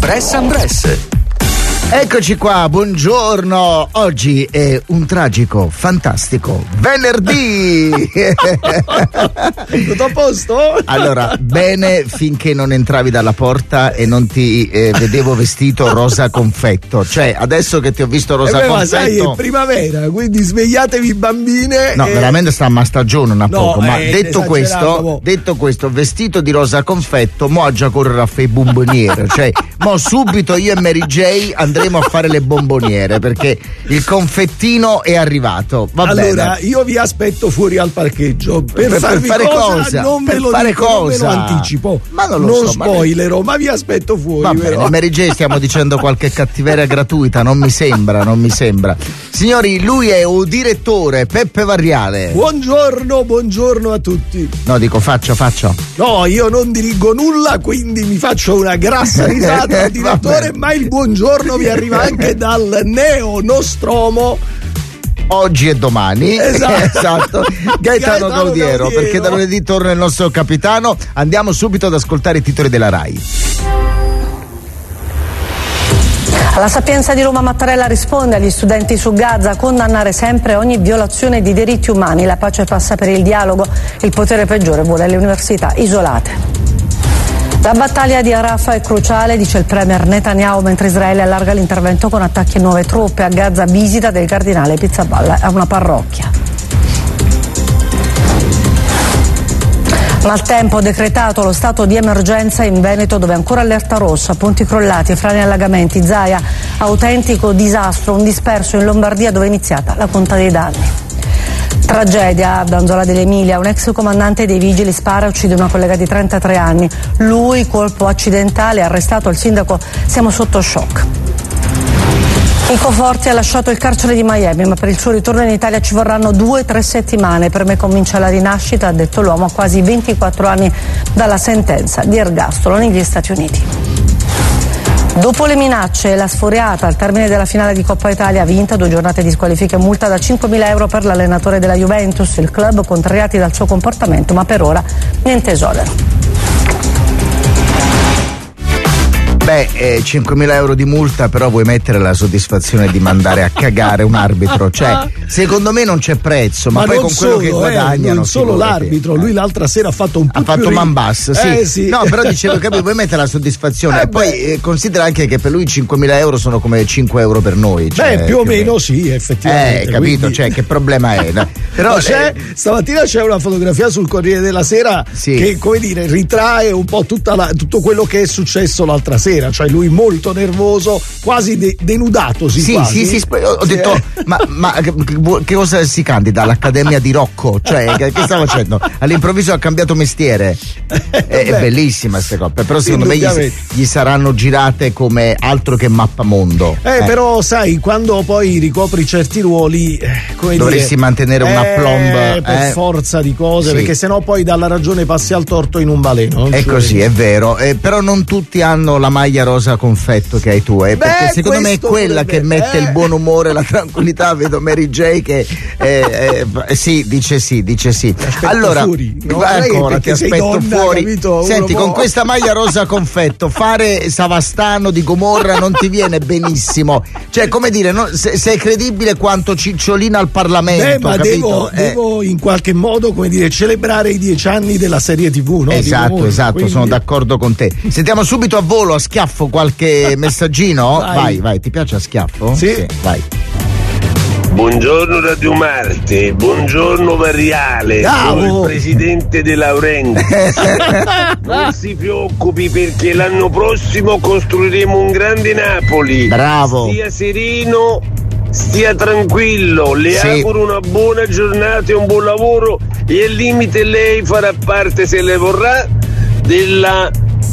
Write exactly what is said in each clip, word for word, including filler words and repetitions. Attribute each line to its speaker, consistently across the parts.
Speaker 1: Press and Press.
Speaker 2: Eccoci qua, buongiorno. Oggi è un tragico, fantastico venerdì.
Speaker 3: Tutto a posto?
Speaker 2: Allora, bene finché non entravi dalla porta e non ti eh, vedevo vestito rosa confetto. Cioè, adesso che ti ho visto rosa
Speaker 3: eh beh,
Speaker 2: confetto.
Speaker 3: Ma sai, è primavera, quindi svegliatevi bambine.
Speaker 2: No,
Speaker 3: e...
Speaker 2: veramente sta a stagione una
Speaker 3: no,
Speaker 2: poco. Ma
Speaker 3: eh,
Speaker 2: detto questo,
Speaker 3: mo.
Speaker 2: detto questo, vestito di rosa confetto, mo' già correre a fare i bomboniere. Cioè, mo' subito io e Mary J andremo a fare le bomboniere perché il confettino è arrivato. Va
Speaker 3: allora,
Speaker 2: bene.
Speaker 3: io vi aspetto fuori al parcheggio per,
Speaker 2: per,
Speaker 3: farvi
Speaker 2: per fare
Speaker 3: cosa,
Speaker 2: cosa?
Speaker 3: Non
Speaker 2: per
Speaker 3: ve lo
Speaker 2: fare
Speaker 3: dico,
Speaker 2: cosa?
Speaker 3: Non ve lo anticipo.
Speaker 2: Ma non lo
Speaker 3: non
Speaker 2: so,
Speaker 3: spoilerò, ma, ma vi aspetto fuori.
Speaker 2: Va
Speaker 3: però.
Speaker 2: bene, Mary J, stiamo dicendo qualche cattiveria gratuita, non mi sembra, non mi sembra. Signori, lui è un direttore, Peppe Varriale.
Speaker 3: Buongiorno, buongiorno a tutti.
Speaker 2: No, dico faccio, faccio.
Speaker 3: No, io non dirigo nulla, quindi mi faccio una grassa risata al direttore, ma il buongiorno vi arriva anche dal Neo Nostromo.
Speaker 2: Oggi e domani.
Speaker 3: Esatto,
Speaker 2: esatto. Gaetano, Gaetano Gaudiero,
Speaker 3: Gaudiero,
Speaker 2: perché da lunedì torna il nostro capitano. Andiamo subito ad ascoltare i titoli della Rai.
Speaker 4: La Sapienza di Roma Mattarella risponde agli studenti su Gaza: condannare sempre ogni violazione di diritti umani, la pace passa per il dialogo, il potere peggiore vuole le università isolate. La battaglia di Rafah è cruciale, dice il premier Netanyahu, mentre Israele allarga l'intervento con attacchi a nuove truppe. A Gaza visita del cardinale Pizzaballa a una parrocchia. Maltempo, decretato lo stato di emergenza in Veneto, dove ancora allerta rossa, ponti crollati, frane e allagamenti. Zaia, autentico disastro, un disperso in Lombardia dove è iniziata la conta dei danni. Tragedia a Danzola dell'Emilia, un ex comandante dei vigili spara e uccide una collega di trentatré anni. Lui, colpo accidentale, arrestato il sindaco, siamo sotto shock. Nico Forti ha lasciato il carcere di Miami, ma per il suo ritorno in Italia ci vorranno due o tre settimane. Per me comincia la rinascita, ha detto l'uomo a quasi ventiquattro anni dalla sentenza di ergastolo negli Stati Uniti. Dopo le minacce e la sfuriata al termine della finale di Coppa Italia vinta, due giornate di squalifica e multa da cinquemila euro per l'allenatore della Juventus, il club contrariati dal suo comportamento, ma per ora niente esonero.
Speaker 2: Beh, eh, cinquemila euro di multa, però vuoi mettere la soddisfazione di mandare a cagare un arbitro? Cioè, secondo me non c'è prezzo, ma, ma poi con
Speaker 3: solo,
Speaker 2: quello che guadagnano.
Speaker 3: Eh, non solo
Speaker 2: figurati.
Speaker 3: L'arbitro, lui l'altra sera ha fatto un po'
Speaker 2: Ha fatto man bass, sì.
Speaker 3: Eh, sì.
Speaker 2: No, però dicevo, capito, vuoi mettere la soddisfazione.
Speaker 3: Eh,
Speaker 2: e poi eh, considera anche che per lui cinquemila euro sono come cinque euro per noi. Cioè,
Speaker 3: beh, più o
Speaker 2: più
Speaker 3: meno sì, effettivamente.
Speaker 2: Eh, capito,
Speaker 3: quindi...
Speaker 2: cioè, che problema è? Però
Speaker 3: no, c'è, eh, stamattina c'è una fotografia sul Corriere della Sera sì. che, come dire, ritrae un po' tutta la, tutto quello che è successo l'altra sera, cioè lui molto nervoso, quasi de- denudatosi.
Speaker 2: Sì,
Speaker 3: quasi.
Speaker 2: sì, sì, ho sì, detto, eh. ma, ma che, che cosa si candida? All'Accademia di Rocco? Cioè, che, che stava facendo? All'improvviso ha cambiato mestiere. È, è bellissima queste coppe, però secondo me gli, gli saranno girate come altro che mappamondo.
Speaker 3: Eh, eh, però sai, quando poi ricopri certi ruoli, eh, come
Speaker 2: dovresti
Speaker 3: dire,
Speaker 2: mantenere una
Speaker 3: eh,
Speaker 2: plomb
Speaker 3: per
Speaker 2: eh?
Speaker 3: forza di cose,
Speaker 2: sì.
Speaker 3: perché sennò poi dalla ragione passi al torto in un baleno.
Speaker 2: È così, è vero, eh, però non tutti hanno la maglia rosa confetto che hai tu, eh,
Speaker 3: Beh,
Speaker 2: perché secondo me è quella
Speaker 3: potrebbe,
Speaker 2: che mette
Speaker 3: eh.
Speaker 2: il buon umore, la tranquillità. Vedo Mary J che eh, eh, sì, dice sì, dice sì.
Speaker 3: Allora, fuori, no?
Speaker 2: ancora ti aspetto
Speaker 3: donna,
Speaker 2: fuori.
Speaker 3: Capito?
Speaker 2: Senti,
Speaker 3: Uno
Speaker 2: con
Speaker 3: può...
Speaker 2: questa maglia rosa confetto fare Savastano di Gomorra non ti viene benissimo. Cioè, come dire, no, se, sei credibile quanto Cicciolina al Parlamento.
Speaker 3: Beh, ma
Speaker 2: capito?
Speaker 3: devo,
Speaker 2: Eh.
Speaker 3: devo in qualche modo, come dire, celebrare i dieci anni della serie tivù, no?
Speaker 2: Esatto,
Speaker 3: Gomorra,
Speaker 2: esatto,
Speaker 3: quindi...
Speaker 2: sono d'accordo con te. Sentiamo subito a volo, a schiaffo, qualche messaggino. Vai. vai, vai, ti piace a schiaffo?
Speaker 3: Sì,
Speaker 2: sì vai.
Speaker 5: Buongiorno Radio Marte, buongiorno Varriale,
Speaker 3: Bravo.
Speaker 5: sono il presidente De Laurentiis. Non si preoccupi perché l'anno prossimo costruiremo un grande Napoli.
Speaker 2: Bravo.
Speaker 5: Stia sereno, stia tranquillo, le
Speaker 2: sì.
Speaker 5: auguro una buona giornata e un buon lavoro e al limite lei farà parte, se le vorrà, della...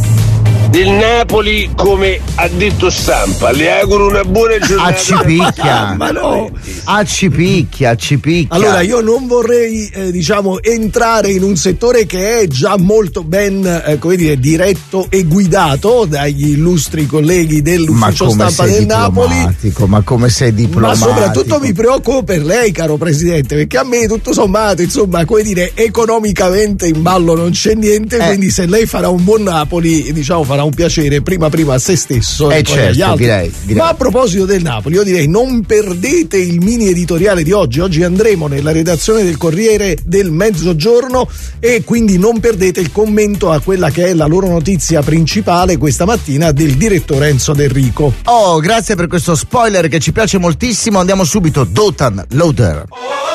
Speaker 5: del Napoli, come ha detto Stampa. Le auguro una buona giornata.
Speaker 2: A ci picchia,
Speaker 3: ma no,
Speaker 2: a ci picchia, ci picchia.
Speaker 3: Allora, io non vorrei eh, diciamo entrare in un settore che è già molto ben eh, come dire diretto e guidato dagli illustri colleghi dell'ufficio stampa del Napoli.
Speaker 2: Ma come sei diplomatico?
Speaker 3: Ma soprattutto mi preoccupo per lei, caro presidente, perché a me tutto sommato, insomma, come dire, economicamente in ballo non c'è niente, eh. quindi se lei farà un buon Napoli, diciamo farà un piacere prima prima a se stesso
Speaker 2: eh
Speaker 3: e poi
Speaker 2: certo,
Speaker 3: agli altri.
Speaker 2: Direi, direi.
Speaker 3: Ma a proposito del Napoli, io direi non perdete il mini editoriale di oggi. Oggi andremo nella redazione del Corriere del Mezzogiorno e quindi non perdete il commento a quella che è la loro notizia principale questa mattina del direttore Enzo Del Rico.
Speaker 2: Oh, grazie per questo spoiler che ci piace moltissimo. Andiamo subito. Dothan Loader.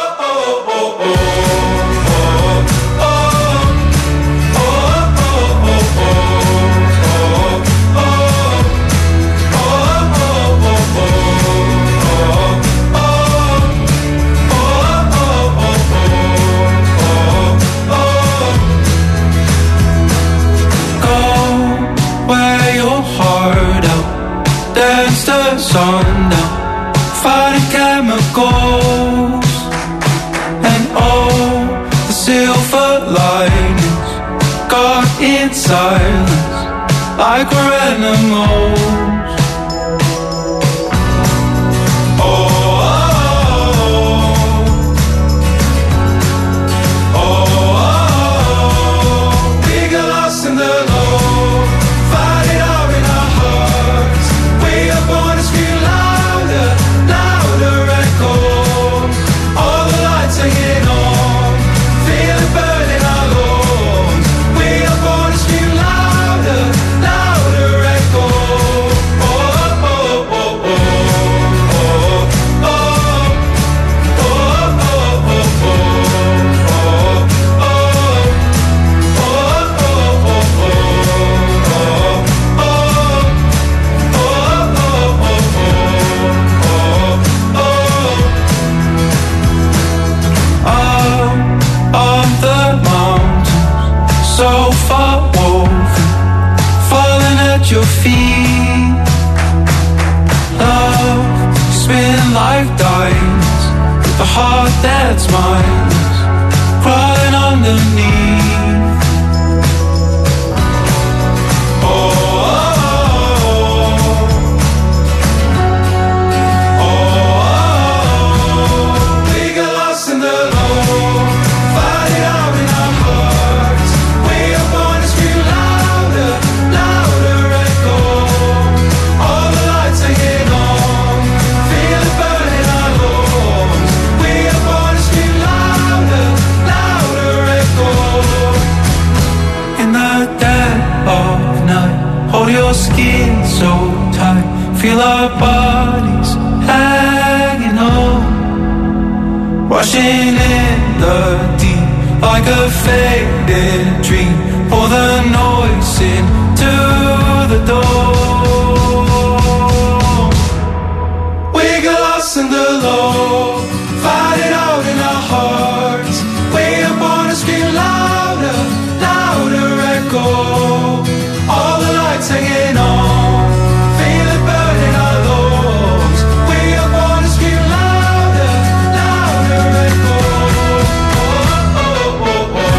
Speaker 1: Sundown, fighting chemicals, and all the silver linings got in silence like we're animals. Your feet, love, spin like diamonds with a heart that's mindless, crawling underneath. Oh, oh, oh, oh, oh, we got lost in the low, fight it out in our hearts. We are born to scream louder, louder. Hold your skin so tight, feel our bodies hanging on, rushing in the deep like a faded dream. Pour the noise into the door. We got lost in the low, fight it out in our hearts. We are born to scream louder, louder echo. All the lights hanging on, feel it burning our lungs. We are born to scream louder, louder echo. Oh, oh, oh, oh,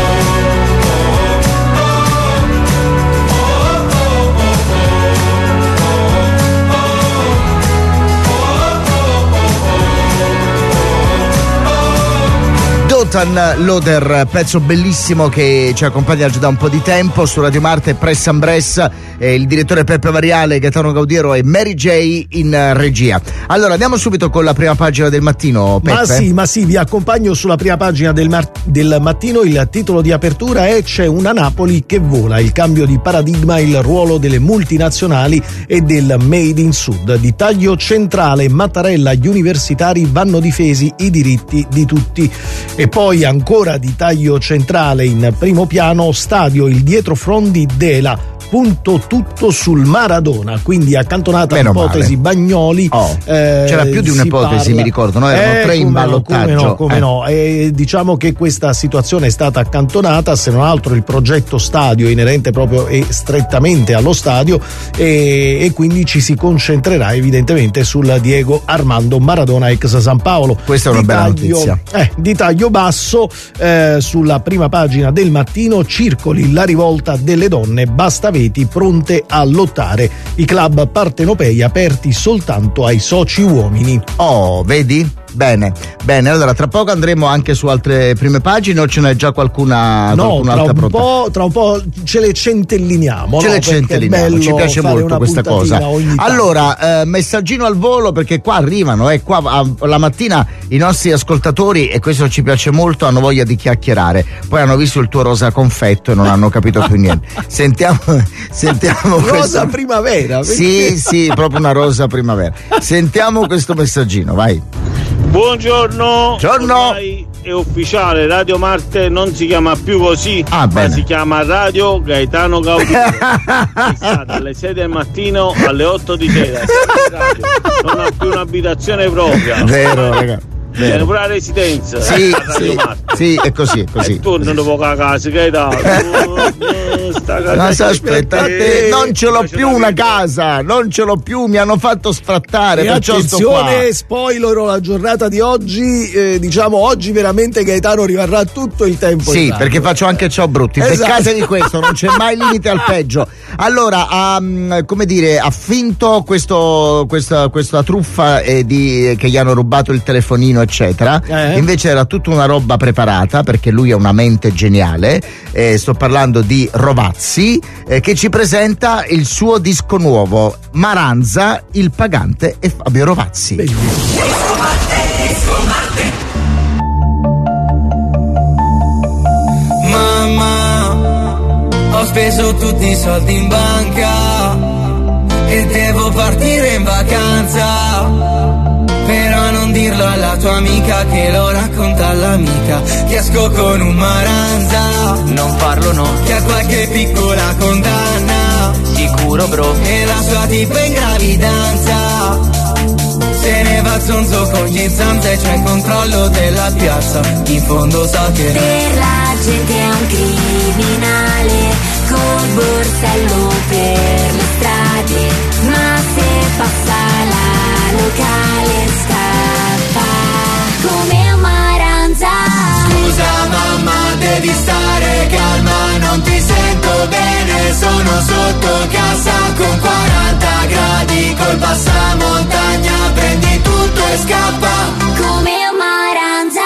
Speaker 2: Dothan Loader, pezzo bellissimo che ci accompagna già da un po' di tempo su Radio Marte, Press and Bress, eh, il direttore Peppe Variale, Gaetano Gaudiero e Mary J in regia. Allora andiamo subito con la prima pagina del mattino, Peppe.
Speaker 3: Ma sì, ma sì, vi accompagno sulla prima pagina del, mar- del mattino. Il titolo di apertura è "C'è una Napoli che vola, il cambio di paradigma, il ruolo delle multinazionali e del Made in Sud. Di taglio centrale, Mattarella, gli universitari vanno difesi i diritti di tutti". E poi ancora di taglio centrale in primo piano, stadio, il dietrofront di Dela. Punto tutto sul Maradona, quindi accantonata
Speaker 2: Meno
Speaker 3: l'ipotesi
Speaker 2: male.
Speaker 3: Bagnoli.
Speaker 2: Oh,
Speaker 3: eh,
Speaker 2: c'era più di un'ipotesi,
Speaker 3: parla...
Speaker 2: mi ricordo, no? Erano
Speaker 3: eh,
Speaker 2: tre in ballottaggio.
Speaker 3: Come no, come
Speaker 2: eh.
Speaker 3: no. E diciamo che questa situazione è stata accantonata, se non altro il progetto stadio inerente proprio e strettamente allo stadio, e, e quindi ci si concentrerà evidentemente sul Diego Armando Maradona ex San Paolo.
Speaker 2: Questa è una
Speaker 3: di
Speaker 2: bella
Speaker 3: taglio,
Speaker 2: notizia.
Speaker 3: Eh, di taglio basso, eh, sulla prima pagina del mattino, circoli, la rivolta delle donne, Bastaveti pronte a lottare, i club partenopei aperti soltanto ai soci uomini.
Speaker 2: Oh, vedi? Bene, bene, allora tra poco andremo anche su altre prime pagine o ce n'è già qualcuna?
Speaker 3: No, tra un,
Speaker 2: pronta?
Speaker 3: po', tra un po' ce le centelliniamo.
Speaker 2: Ce
Speaker 3: no?
Speaker 2: le centelliniamo, ci piace molto questa cosa. Allora, eh, messaggino al volo, perché qua arrivano, eh, qua a, la mattina i nostri ascoltatori, e questo ci piace molto, hanno voglia di chiacchierare. Poi hanno visto il tuo rosa confetto e non hanno capito più niente. Sentiamo, sentiamo
Speaker 3: rosa
Speaker 2: questo.
Speaker 3: primavera. Perché?
Speaker 2: Sì, sì, proprio una rosa primavera. Sentiamo questo messaggino, vai.
Speaker 6: Buongiorno.
Speaker 2: Buongiorno.
Speaker 6: Ormai è ufficiale, Radio Marte non si chiama più così,
Speaker 2: ah,
Speaker 6: ma
Speaker 2: bene.
Speaker 6: si chiama Radio Gaetano Gaudino. Dalle sei del mattino alle otto di sera. Non ha più un'abitazione propria.
Speaker 2: Vero, raga.
Speaker 6: Tiene pure la residenza.
Speaker 2: Sì,
Speaker 6: Radio
Speaker 2: sì,
Speaker 6: Marte.
Speaker 2: sì, è così, è così.
Speaker 6: E torno dopo la casa, Gaetano.
Speaker 2: Casa, aspetta, te, non ce l'ho più una casa, non ce l'ho più, mi hanno fatto sfrattare.
Speaker 3: E
Speaker 2: perciò
Speaker 3: attenzione,
Speaker 2: sto qua.
Speaker 3: spoiler, la giornata di oggi, eh, diciamo oggi veramente Gaetano rimarrà tutto il tempo.
Speaker 2: Sì, perché faccio anche ciò brutti.
Speaker 3: Esatto.
Speaker 2: Beccate di questo, non c'è mai limite al peggio. Allora, ha, come dire, ha finto questo, questa, questa truffa eh, di, che gli hanno rubato il telefonino, eccetera.
Speaker 3: Eh.
Speaker 2: Invece era tutta una roba preparata, perché lui è una mente geniale. Eh, sto parlando di Rovazzi, eh, che ci presenta il suo disco nuovo, Maranza, il pagante e Fabio Rovazzi.
Speaker 3: Bellissimo.
Speaker 7: Mamma, ho speso tutti i soldi in banca e devo partire in vacanza. Però non dirlo alla tua amica, che lo racconta all'amica, che esco con un Maranza.
Speaker 8: Non parlo no,
Speaker 7: che ha qualche piccola condanna.
Speaker 8: Sicuro bro.
Speaker 7: E la sua tipa in gravidanza. Se ne va zonzo con gli zanze, c'è il controllo della piazza. In fondo sa che
Speaker 9: per la gente è un criminale, col borsello per le strade, ma se passa la locale scappa come un Maranza.
Speaker 7: Scusa mamma, devi stare calma, non ti sento bene, sono sotto casa con quaranta gradi, col passamontagna, prendi tutto e scappa
Speaker 9: come un Maranza.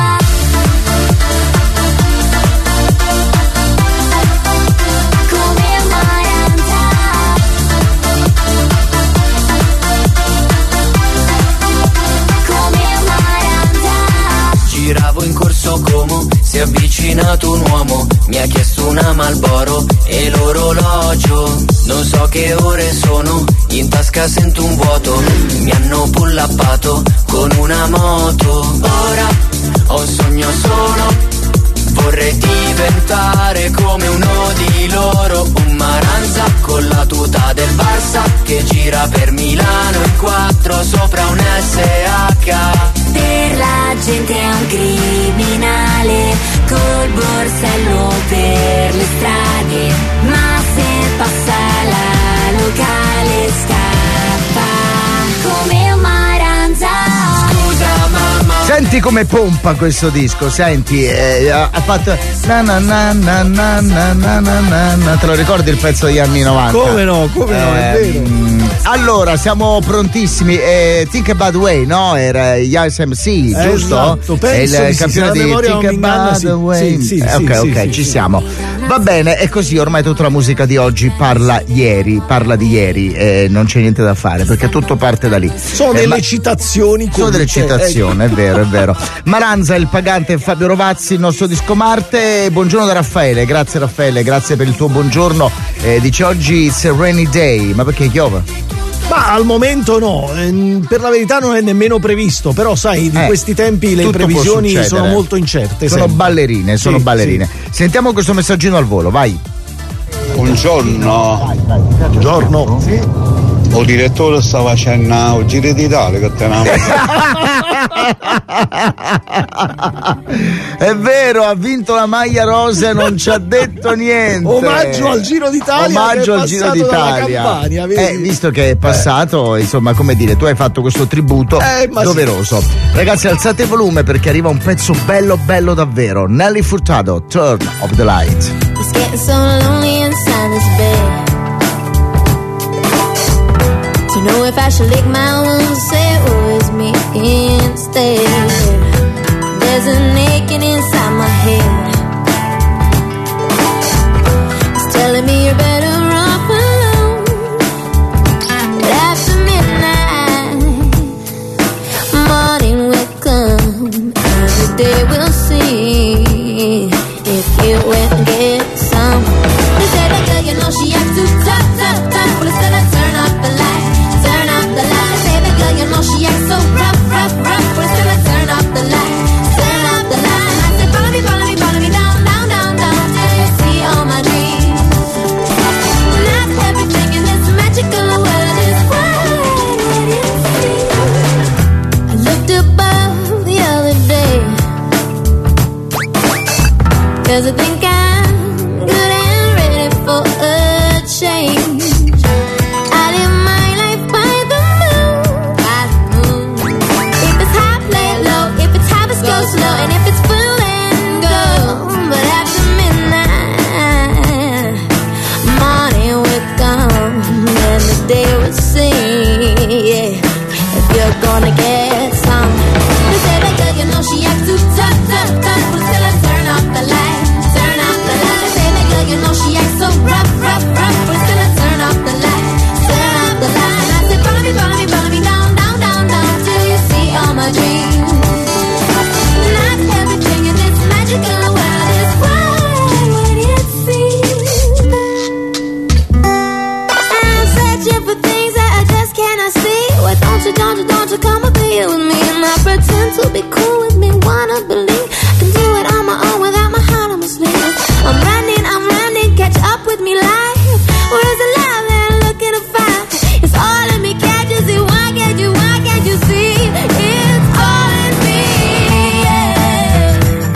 Speaker 8: Giravo in corso Como, si è avvicinato un uomo, mi ha chiesto una Marlboro e l'orologio. Non so che ore sono, in tasca sento un vuoto, mi hanno pullappato con una moto. Ora ho un sogno solo, vorrei diventare come uno di loro, un Maranza con la tuta del Barça che gira per Milano in quattro sopra un S H.
Speaker 9: Per la gente è un criminale, col borsello per le strade, ma se passa la locale scappa come un Maranza.
Speaker 7: Scusa mamma.
Speaker 2: Senti come pompa questo disco, senti, eh, ha, ha fatto na na na na na na na na na. Te lo ricordi il pezzo degli anni novanta?
Speaker 3: Come no, come no, è
Speaker 2: Eh,
Speaker 3: vero.
Speaker 2: mh, allora, siamo prontissimi. Eh, Think About the Way, no? Era Yes M C,
Speaker 3: Eh,
Speaker 2: giusto?
Speaker 3: esatto, penso
Speaker 2: È
Speaker 3: di
Speaker 2: il
Speaker 3: sì,
Speaker 2: campione
Speaker 3: se la
Speaker 2: di
Speaker 3: memoria
Speaker 2: Think
Speaker 3: non mi inganna,
Speaker 2: About
Speaker 3: sì.
Speaker 2: the Way.
Speaker 3: Sì, sì,
Speaker 2: Eh,
Speaker 3: sì,
Speaker 2: ok,
Speaker 3: sì,
Speaker 2: ok,
Speaker 3: sì,
Speaker 2: ci
Speaker 3: sì.
Speaker 2: siamo. Va bene, è così, ormai tutta la musica di oggi parla ieri, parla di ieri, eh, non c'è niente da fare perché tutto parte da lì.
Speaker 3: Sono
Speaker 2: Eh,
Speaker 3: delle
Speaker 2: ma-
Speaker 3: citazioni.
Speaker 2: Sono delle
Speaker 3: comunque,
Speaker 2: citazioni, è vero, è vero. Maranza, il pagante e Fabio Rovazzi, il nostro disco Marte. Buongiorno da Raffaele, grazie Raffaele, grazie per il tuo buongiorno. Eh, dice oggi it's a rainy day, ma perché piove?
Speaker 3: Ma al momento no, ehm, per la verità non è nemmeno previsto, però sai, in
Speaker 2: Eh,
Speaker 3: questi tempi le
Speaker 2: tutto può
Speaker 3: previsioni
Speaker 2: succedere.
Speaker 3: sono molto incerte.
Speaker 2: Sono
Speaker 3: sempre.
Speaker 2: ballerine, sono
Speaker 3: Sì,
Speaker 2: ballerine. Sentiamo questo messaggino al volo, vai.
Speaker 10: Buongiorno.
Speaker 3: Buongiorno.
Speaker 10: Il direttore sta facendo un giro d'Italia che te ne
Speaker 2: È vero, ha vinto la maglia rosa e non ci ha detto niente.
Speaker 3: Omaggio al Giro d'Italia.
Speaker 2: Omaggio
Speaker 3: che è
Speaker 2: al Giro
Speaker 3: passato dalla
Speaker 2: d'Italia.
Speaker 3: Campania, vedi?
Speaker 2: Eh, visto che è passato, insomma, come dire, tu hai fatto questo tributo
Speaker 3: Eh, ma
Speaker 2: doveroso. Ragazzi, alzate il volume perché arriva un pezzo bello bello davvero. Nelly Furtado, Turn of the Light.
Speaker 9: It's getting so lonely inside this bed.
Speaker 11: know if I should lick my wounds, say it was me instead. There's an aching inside my head. It's telling me you're better off alone. But after midnight, morning will come. Every day we'll see if you went and get some. They say that girl, you know she acts too tough, tough, tough. But it's gonna turn off the light, turn off the light. They say that girl, you know she acts so rough, rough, rough. But it's gonna turn off the light, turn off the light. I said follow me, follow me, follow me down, down, down, down till you see all my dreams. Not everything in this magical world is what it seems. I looked above the other day, 'cause I think I'm good and ready for a change. I live my life by the moon, by the moon. If it's high, play it low. If it's high, let's go slow. And if it's full, then go. But after midnight, morning will come and the day will sing. Yeah, if you're gonna get some. They say that girl, you know she acts too tough, tough, tough. But still I turn off the light, turn off the light. They say that girl, you know she acts so rough, rough, rough. But still I turn off the light, turn off the light. And I said follow me, follow me, follow me down, down, down, down till you see all my dreams. Not everything in this magical world is what it seems. I'm searching for things that I just cannot see. Why don't you, don't you, don't you come up here with me? And I pretend to be cool with me, wanna believe I can do it on my own without my heart on my sleeve. I'm running, I'm running, catch up with me life. Where's the love that I'm looking to find? It's all in me, can't you see? Why can't you, why can't you see? It's all in me, yeah.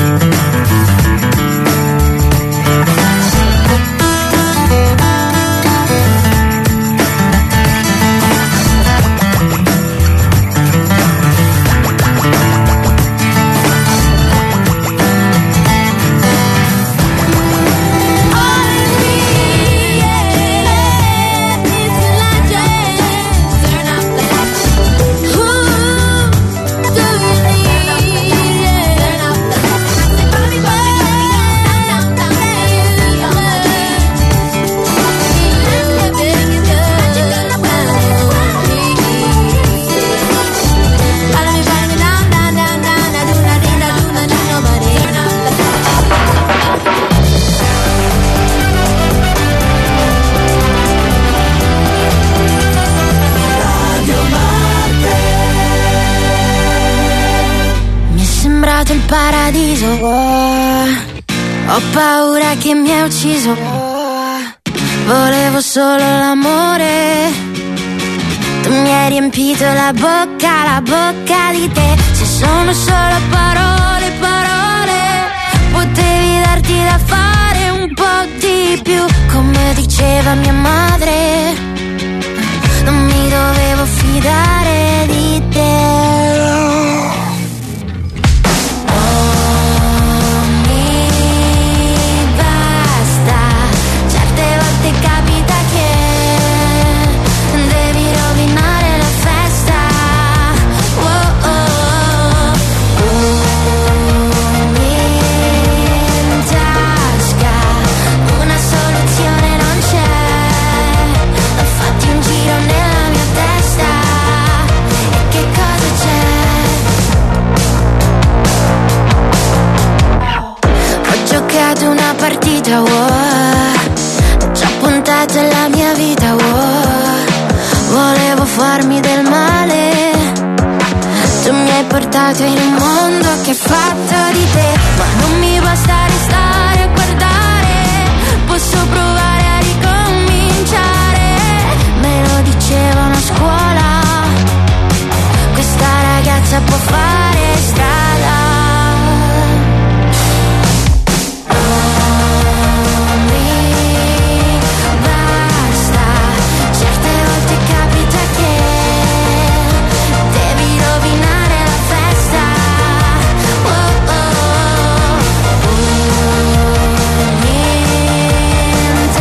Speaker 11: Il paradiso, oh. Ho paura che mi hai ucciso, oh. Volevo solo l'amore. Tu mi hai riempito la bocca, la bocca di te. Se sono solo parole, parole, potevi darti da fare un po' di più. Come diceva mia madre, non mi dovevo fidare di te. Una partita, oh. Ci ho puntato la mia vita, oh. Volevo farmi del male. Tu mi hai portato in un mondo che è fatto di te. Ma non mi basta restare a guardare. Posso provare a ricominciare. Me lo dicevano a scuola. Questa ragazza può fare strada. Oh, oh, oh.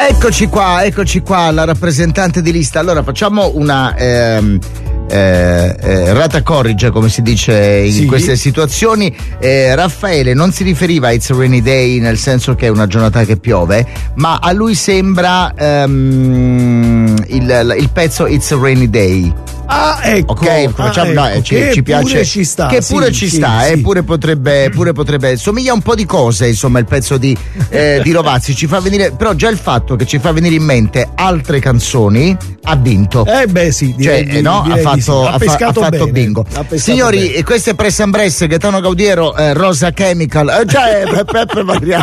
Speaker 2: Eccoci qua, eccoci qua, la rappresentante di lista. Allora facciamo una ehm, eh, eh, rata corrige, come si dice in
Speaker 3: sì. queste
Speaker 2: situazioni. Eh, Raffaele non si riferiva a It's a Rainy Day nel senso che è una giornata che piove, ma a lui sembra ehm, il, il pezzo It's a Rainy Day.
Speaker 3: Ah, ecco.
Speaker 2: Ok, facciamo,
Speaker 3: ah,
Speaker 2: no,
Speaker 3: ecco,
Speaker 2: ci,
Speaker 3: che
Speaker 2: ci piace.
Speaker 3: Pure ci sta.
Speaker 2: Che
Speaker 3: sì,
Speaker 2: pure ci
Speaker 3: sì,
Speaker 2: sta,
Speaker 3: sì.
Speaker 2: eh, pure potrebbe, pure potrebbe. Somiglia un po' di cose, insomma, il pezzo di, eh, di Rovazzi. Ci fa venire, però già il fatto che ci fa venire in mente altre canzoni ha vinto.
Speaker 3: Eh beh sì, direi,
Speaker 2: cioè, no, ha fatto,
Speaker 3: sì. ha
Speaker 2: ha fa, ha fatto
Speaker 3: bene.
Speaker 2: bingo.
Speaker 3: Ha
Speaker 2: Signori,
Speaker 3: bene.
Speaker 2: questo è Press and Press, Gaetano Gaudiero, eh, Rosa Chemical. Eh, cioè, Peppe Mariano.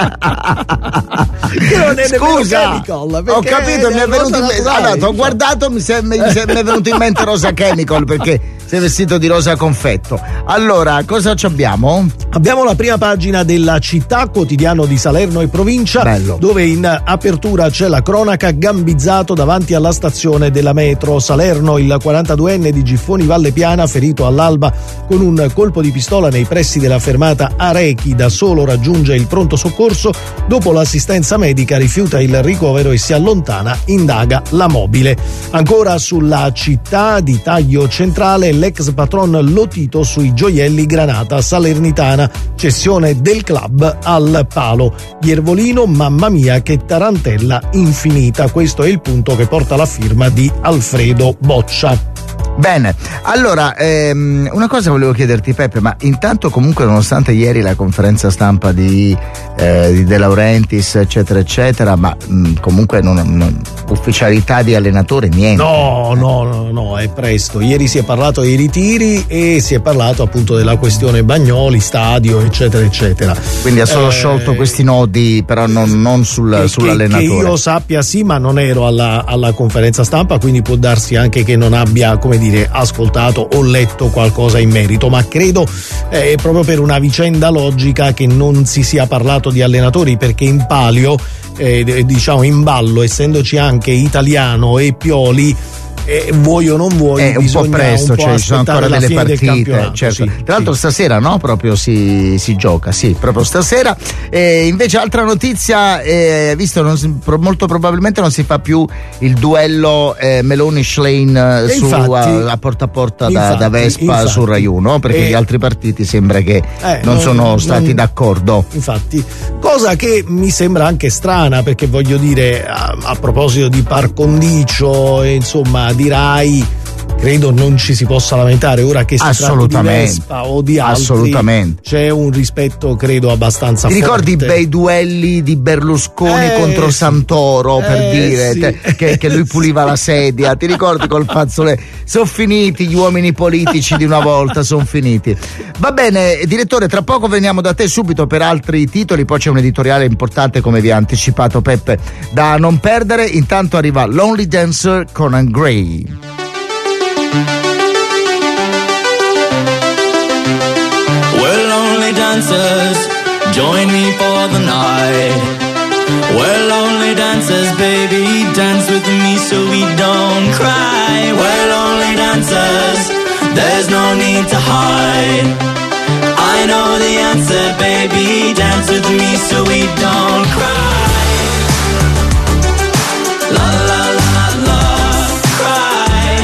Speaker 2: Scusa,
Speaker 3: Chemical,
Speaker 2: ho capito, mi è venuto in mente. Allora, ho guardato, mi, se, mi, se, mi è venuto in mente Rosa Chemical perché sei vestito di rosa confetto. Allora, cosa ci abbiamo?
Speaker 3: Abbiamo la prima pagina della Città, quotidiano di Salerno e provincia,
Speaker 2: Bello.
Speaker 3: dove in apertura c'è la cronaca: gambizzato davanti alla stazione della metro. Salerno, il quarantaduenne di Giffoni Valle Piana, ferito all'alba con un colpo di pistola nei pressi della fermata Arechi. Da solo raggiunge il pronto soccorso, dopo l'assistenza medica rifiuta il ricovero e si allontana, indaga la mobile. Ancora sulla Città, di taglio centrale, l'ex patron Lotito sui gioielli Granata Salernitana, cessione del club al Palo. Iervolino, mamma mia che tarantella infinita. Questo è il punto che porta la firma di Alfredo Boccia.
Speaker 2: Bene, allora ehm, una cosa volevo chiederti, Peppe, ma intanto comunque nonostante ieri la conferenza stampa di, eh, di De Laurentiis eccetera eccetera, ma mh, comunque non, non, ufficialità di allenatore niente.
Speaker 3: No, no, no, no, è presto. Ieri si è parlato dei ritiri e si è parlato appunto della questione Bagnoli, stadio eccetera eccetera.
Speaker 2: Quindi ha solo
Speaker 3: eh,
Speaker 2: sciolto questi nodi, però non, non sul,
Speaker 3: che,
Speaker 2: sull'allenatore.
Speaker 3: Che io sappia sì, ma non ero alla, alla conferenza stampa, quindi può darsi anche che non abbia, come dire, ascoltato o letto qualcosa in merito, ma credo eh, proprio per una vicenda logica che non si sia parlato di allenatori, perché in palio, eh, diciamo in ballo, essendoci anche Italiano e Pioli, eh, vuoi o non vuoi,
Speaker 2: è un po' presto,
Speaker 3: un po'
Speaker 2: cioè ci sono ancora delle partite, certo.
Speaker 3: Sì,
Speaker 2: tra l'altro
Speaker 3: sì.
Speaker 2: stasera no proprio si, si gioca, sì, proprio stasera. E invece altra notizia, eh, visto non si, pro, molto probabilmente non si fa più il duello eh, Meloni-Schlein su,
Speaker 3: infatti,
Speaker 2: a, a porta a porta
Speaker 3: infatti,
Speaker 2: da, da Vespa
Speaker 3: infatti,
Speaker 2: su Rai uno, perché
Speaker 3: eh,
Speaker 2: gli altri partiti sembra che
Speaker 3: eh,
Speaker 2: non, non sono stati
Speaker 3: non,
Speaker 2: d'accordo.
Speaker 3: Infatti, cosa che mi sembra anche strana, perché voglio dire, a, a proposito di par condicio, e, insomma, di Rai, credo non ci si possa lamentare. Ora che si tratti di Vespa o di altri,
Speaker 2: assolutamente,
Speaker 3: c'è un rispetto credo abbastanza
Speaker 2: ti
Speaker 3: forte.
Speaker 2: ricordi i bei duelli di Berlusconi
Speaker 3: eh,
Speaker 2: contro
Speaker 3: sì.
Speaker 2: Santoro, per
Speaker 3: eh,
Speaker 2: dire
Speaker 3: sì.
Speaker 2: te, che, che lui puliva la sedia, ti ricordi col fazzoletto? Sono finiti gli uomini politici di una volta, sono finiti. Va bene, direttore, tra poco veniamo da te subito per altri titoli, poi c'è un editoriale importante come vi ha anticipato Peppe da non perdere. Intanto arriva Lonely Dancer Conan Gray.
Speaker 7: We're lonely dancers, join me for the night. We're lonely dancers, baby, dance with me so we don't cry. We're lonely dancers, there's no need to hide. I know the answer, baby, dance with me so we don't cry. La la la la la, cry.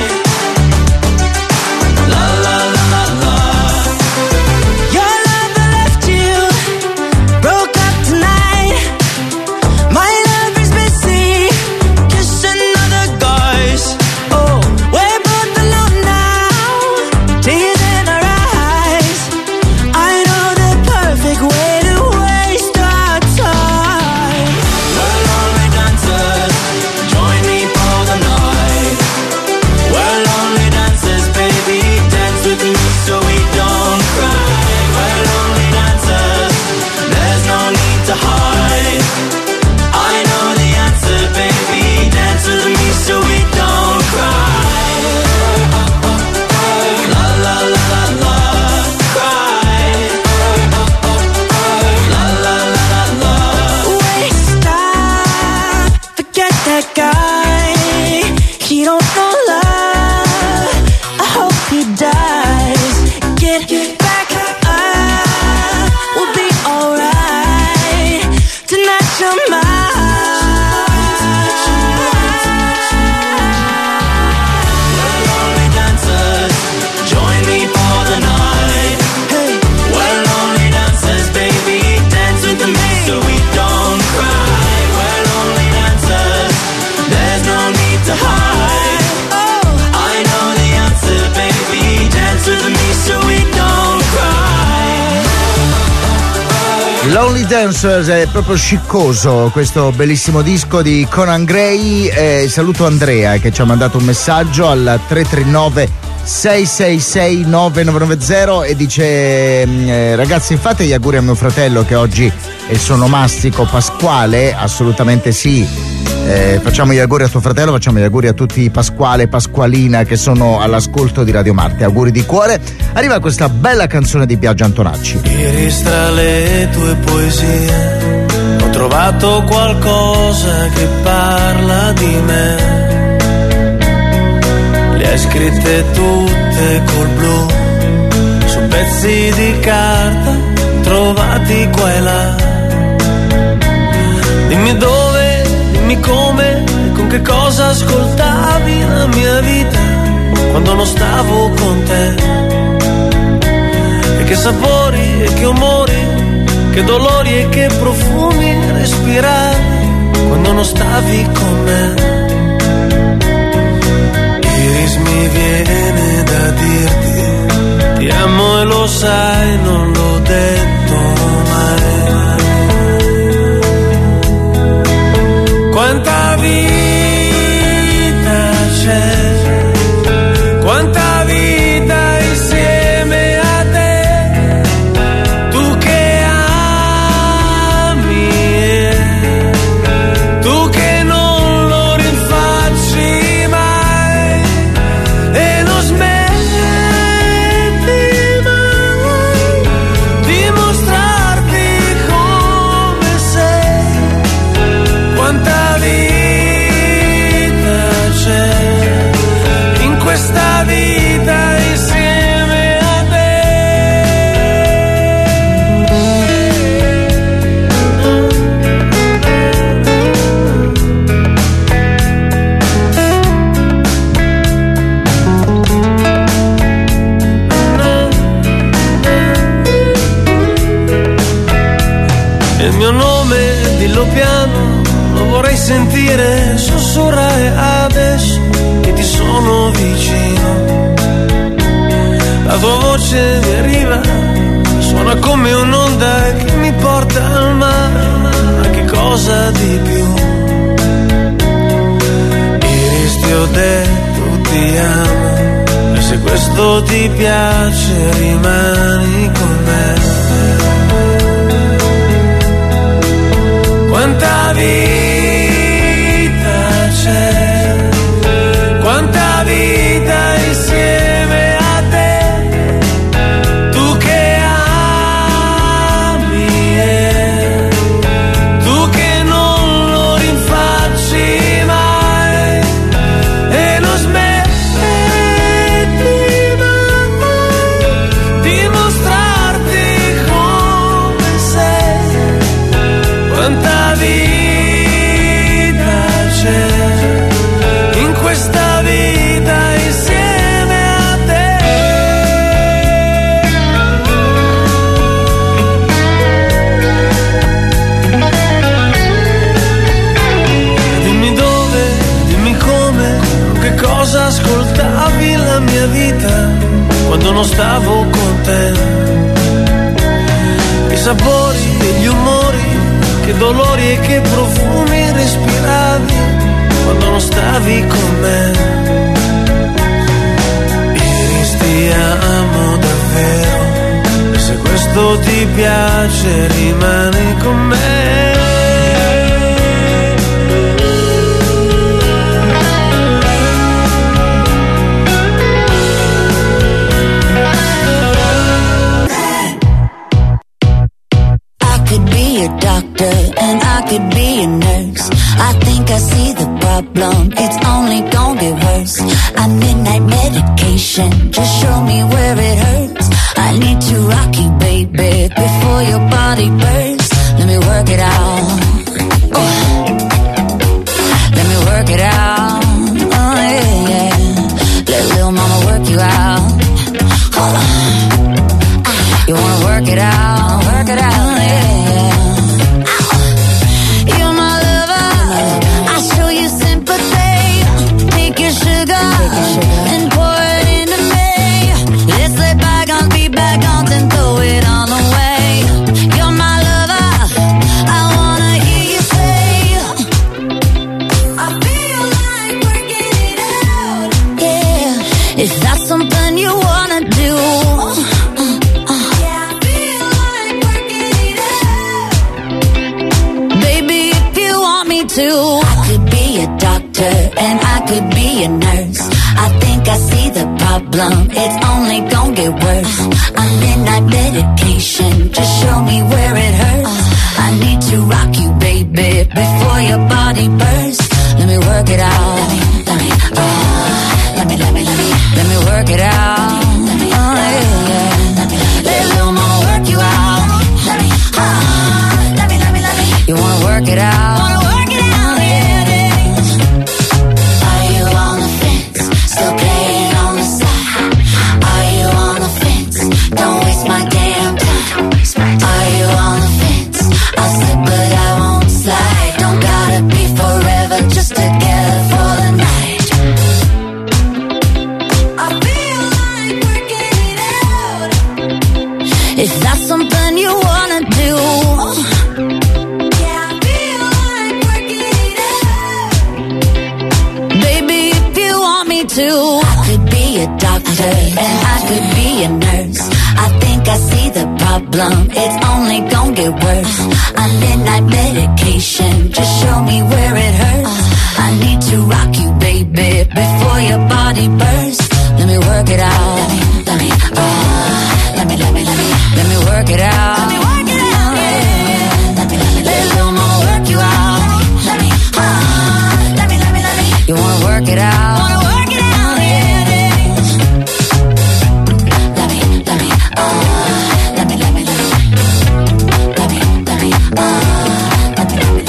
Speaker 7: La la la la la. Your lover left you, broke up tonight. My lover's busy kissing other guys. Oh, we're both alone now, tears in our eyes. I know the perfect way to waste our time. We're lonely dancers, join me for the night. We're lonely dancers, baby, dance with me so we don't cry. We're lonely dancers, there's no need to hide. I know the answer, baby, dance with me so we don't cry. La la la la la, cry. La la la la la. Waste time, forget that guy. He don't know love, I hope he dies. Get back up, we'll be alright. Tonight you're mine.
Speaker 2: Lonely Dancers è proprio sciccoso questo bellissimo disco di Conan Gray. Eh, saluto Andrea che ci ha mandato un messaggio al tre tre nove sei sei sei nove nove nove zero e dice eh, ragazzi, fate gli auguri a mio fratello che oggi è il suo nomastico pasquale. Assolutamente sì. Eh, facciamo gli auguri a tuo fratello, facciamo gli auguri a tutti i Pasquale e Pasqualina che sono all'ascolto di Radio Marte. Auguri di cuore. Arriva questa bella canzone di Biagio Antonacci.
Speaker 12: Ieri tra le tue poesie ho trovato qualcosa che parla di me. Le hai scritte tutte col blu su pezzi di carta trovati qua e là. Dimmi dove, dimmi come, con che cosa ascoltavi la mia vita quando non stavo con te. E che sapori e che umori, che dolori e che profumi respiravi quando non stavi con me. Iris, mi viene da dirti ti amo e lo sai, non l'ho detto mai. Quanta vita c'è, quanta vita insieme a te, tu che ami e tu che non lo rinfacci mai e non smetti mai di mostrarti come sei. Quanta vita c'è in questa vita insieme a te. Il mio nome, dillo piano, lo vorrei sentire sussurrare adesso che ti sono vicino. La tua voce mi arriva, suona come un'onda che mi porta al mare, ma che cosa di più. Iris, ti ho detto ti amo e se questo ti piace rimani con me. Quanta vita c'è, quanta vita insieme a te, tu che ami e tu che non lo rinfacci mai e non smetti mai di mostrarti come sei. Quanta vita c'è in questa vita insieme a te. Dimmi dove, dimmi come, con che cosa ascoltavi la mia vita quando non stavo con te. I sapori e gli umori, che dolori e che profumi respiravi quando non stavi con me. Iris, ti amo davvero e se questo ti piace rimani con me.
Speaker 13: And I could be a nurse. I think I see the problem, it's only gonna get worse. I need night medication, just show me where it hurts. I need to rock you, baby, before your body bursts. Let me work it out. Oh. Let me work it out. Oh yeah, yeah. Let little mama work you out. Hold on. You wanna work it out, work it out, oh, yeah, yeah. And pour it into me. Let's let bygones be bygones and throw it all away. You're my lover, problem, it's only gonna get worse. I'm midnight medication, just show me where it hurts. I need to rock you, baby, before your body bursts. Let me work it out. Let me, let me, uh, let me, let me, let me, let me work it out. Let me, oh, yeah, yeah. Let me, let a little more work you out. Let me, uh, let me, let me, let me. You wanna work it out? Wanna work it out, yeah, yeah. Are you on the fence? Still playing on the side? Are you on the fence? Don't waste my damn time. Are you on the fence? I'll slip but I won't slide. Don't gotta be forever, just together for the night. I feel like working it out. Is that something you wanna do? Yeah, I feel like working it out. Baby, if you want me to, I could be a doctor and I could be a nurse. I think I see the problem, it's only gonna get worse. I'm midnight medication, just show me where it hurts. I need to rock you, baby, before your body bursts. Let me work it out. Let me, let me, uh, let me, let me, let me, let me work it out. Let me work it out, yeah. Let me, let me, let a little more work you out. Let me, uh, let me, let me, let me. You wanna work it out? Wanna work it out, yeah. Let me, let me, uh, let me, let me, let me, let me, let me, uh, let me, let me,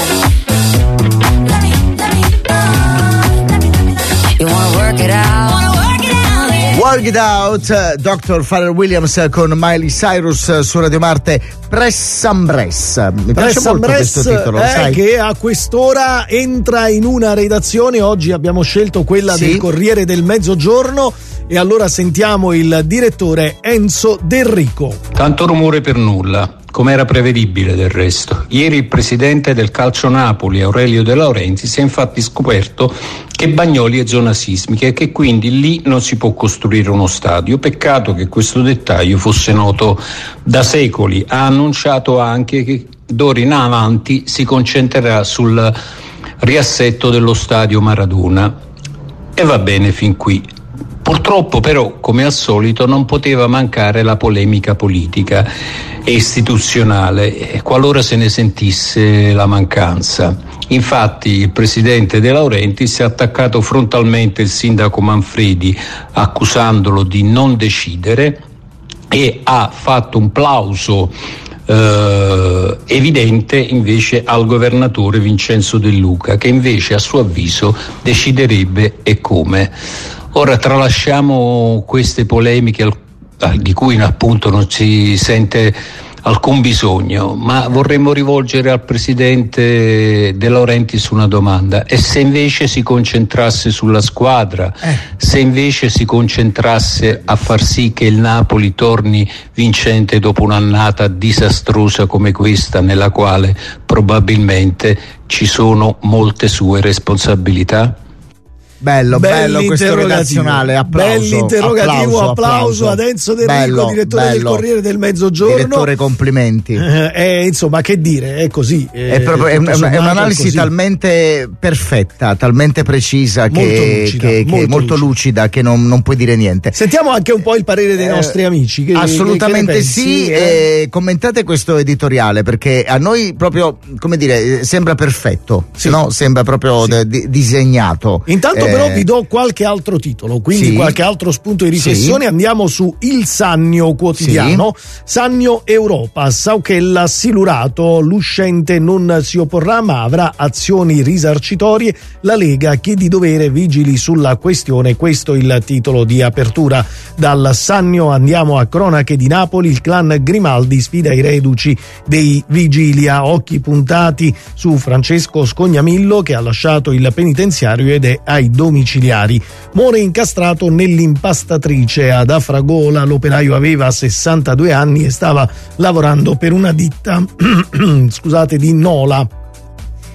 Speaker 13: let me, let me, uh, let me, let me, let me. You wanna work it out? Wanna work it out, yeah.
Speaker 2: Work It Out, uh, doctor Pharrell Williams con Miley Cyrus uh, su Radio Marte. Press Ambress. Mi piace
Speaker 3: Press
Speaker 2: molto
Speaker 3: Ambress,
Speaker 2: questo titolo,
Speaker 3: eh,
Speaker 2: sai?
Speaker 3: che a quest'ora entra in una redazione. Oggi abbiamo scelto quella
Speaker 2: Sì.
Speaker 3: del Corriere del Mezzogiorno e allora sentiamo il direttore Enzo Del Rico.
Speaker 14: Tanto rumore per nulla, come era prevedibile del resto. Ieri il presidente del Calcio Napoli, Aurelio De Laurentiis, si è infatti scoperto che Bagnoli è zona sismica e che quindi lì non si può costruire uno stadio. Peccato che questo dettaglio fosse noto da secoli. Ha annunciato anche che d'ora in avanti si concentrerà sul riassetto dello stadio Maradona. E va bene fin qui. Purtroppo però, come al solito, non poteva mancare la polemica politica e istituzionale, qualora se ne sentisse la mancanza. Infatti il presidente De Laurentiis si è attaccato frontalmente il sindaco Manfredi, accusandolo di non decidere, e ha fatto un plauso eh, evidente invece al governatore Vincenzo De Luca, che invece a suo avviso deciderebbe e come. Ora tralasciamo queste polemiche di cui appunto non si sente alcun bisogno, ma vorremmo rivolgere al presidente De Laurentiis una domanda: e se invece si concentrasse sulla squadra, eh. se invece si concentrasse a far sì che il Napoli torni vincente dopo un'annata disastrosa come questa, nella quale probabilmente ci sono molte sue responsabilità?
Speaker 2: Bello, bello questo redazionale, applauso.
Speaker 3: Bell'interrogativo, applauso, applauso ad Enzo Del Rico, direttore bello. del Corriere del Mezzogiorno.
Speaker 2: Direttore, complimenti.
Speaker 3: Eh, eh, insomma, che dire, è così.
Speaker 2: È, proprio, è, è, è un'analisi così. talmente perfetta, talmente precisa,
Speaker 3: molto
Speaker 2: che,
Speaker 3: lucida,
Speaker 2: che,
Speaker 3: molto
Speaker 2: che è molto lucida, lucida che non, non puoi dire niente.
Speaker 3: Sentiamo anche un po' il parere dei eh, nostri amici. Che,
Speaker 2: assolutamente
Speaker 3: che, che
Speaker 2: sì,
Speaker 3: eh?
Speaker 2: Eh, commentate questo editoriale, perché a noi proprio, come dire, sembra perfetto, sì. no? Sembra proprio sì. de, disegnato.
Speaker 3: Intanto eh, però vi do qualche qualche altro titolo, quindi sì. qualche altro spunto di riflessione. Sì. Andiamo su Il Sannio Quotidiano. Sì. Sannio Europa, Sauchella silurato, l'uscente non si opporrà ma avrà azioni risarcitorie, la Lega che di dovere vigili sulla questione. Questo è il titolo di apertura. Dal Sannio andiamo a cronache di Napoli, il clan Grimaldi sfida i reduci dei Vigilia, occhi puntati su Francesco Scognamillo che ha lasciato il penitenziario ed è ai domiciliari. Muore incastrato nell'impastatrice ad Afragola, l'operaio aveva sessantadue anni e stava lavorando per una ditta scusate di Nola.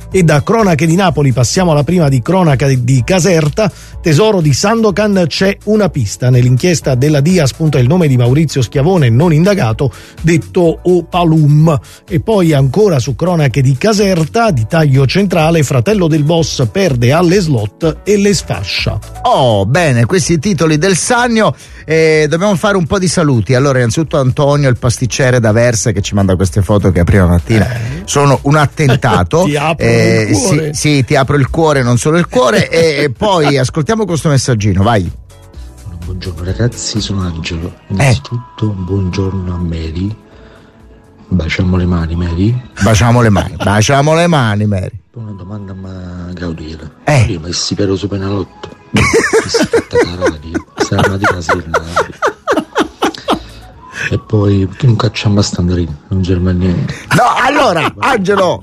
Speaker 3: E da cronache di Napoli passiamo alla prima di cronaca di Caserta. Tesoro di Sandokan, c'è una pista. Nell'inchiesta della D I A spunta il nome di Maurizio Schiavone non indagato, detto Opalum. E poi ancora su cronache di Caserta, di taglio centrale, fratello del boss perde alle slot e le sfascia.
Speaker 2: Oh, bene, questi i titoli del Sannio. Eh, dobbiamo fare un po' di saluti. Allora, innanzitutto Antonio, il pasticcere d'Aversa, che ci manda queste foto che prima mattina eh. sono un attentato.
Speaker 3: Ti apro
Speaker 2: eh,
Speaker 3: il cuore.
Speaker 2: Sì, sì, ti apro il cuore, non solo il cuore. E poi ascoltiamo questo messaggino, vai.
Speaker 15: Buongiorno ragazzi, sono Angelo. Innanzitutto eh. buongiorno a Mary. Baciamo le mani, Mary.
Speaker 2: Baciamo le mani, baciamo le mani, Mary.
Speaker 15: Una domanda a Gabriele.
Speaker 2: Eh.
Speaker 15: Io ma si per su penalotto. Si fatta la radio. Sarà mattina sera. E poi perché non cacciamo a standardino? Non c'è mai niente.
Speaker 2: No, allora, Angelo.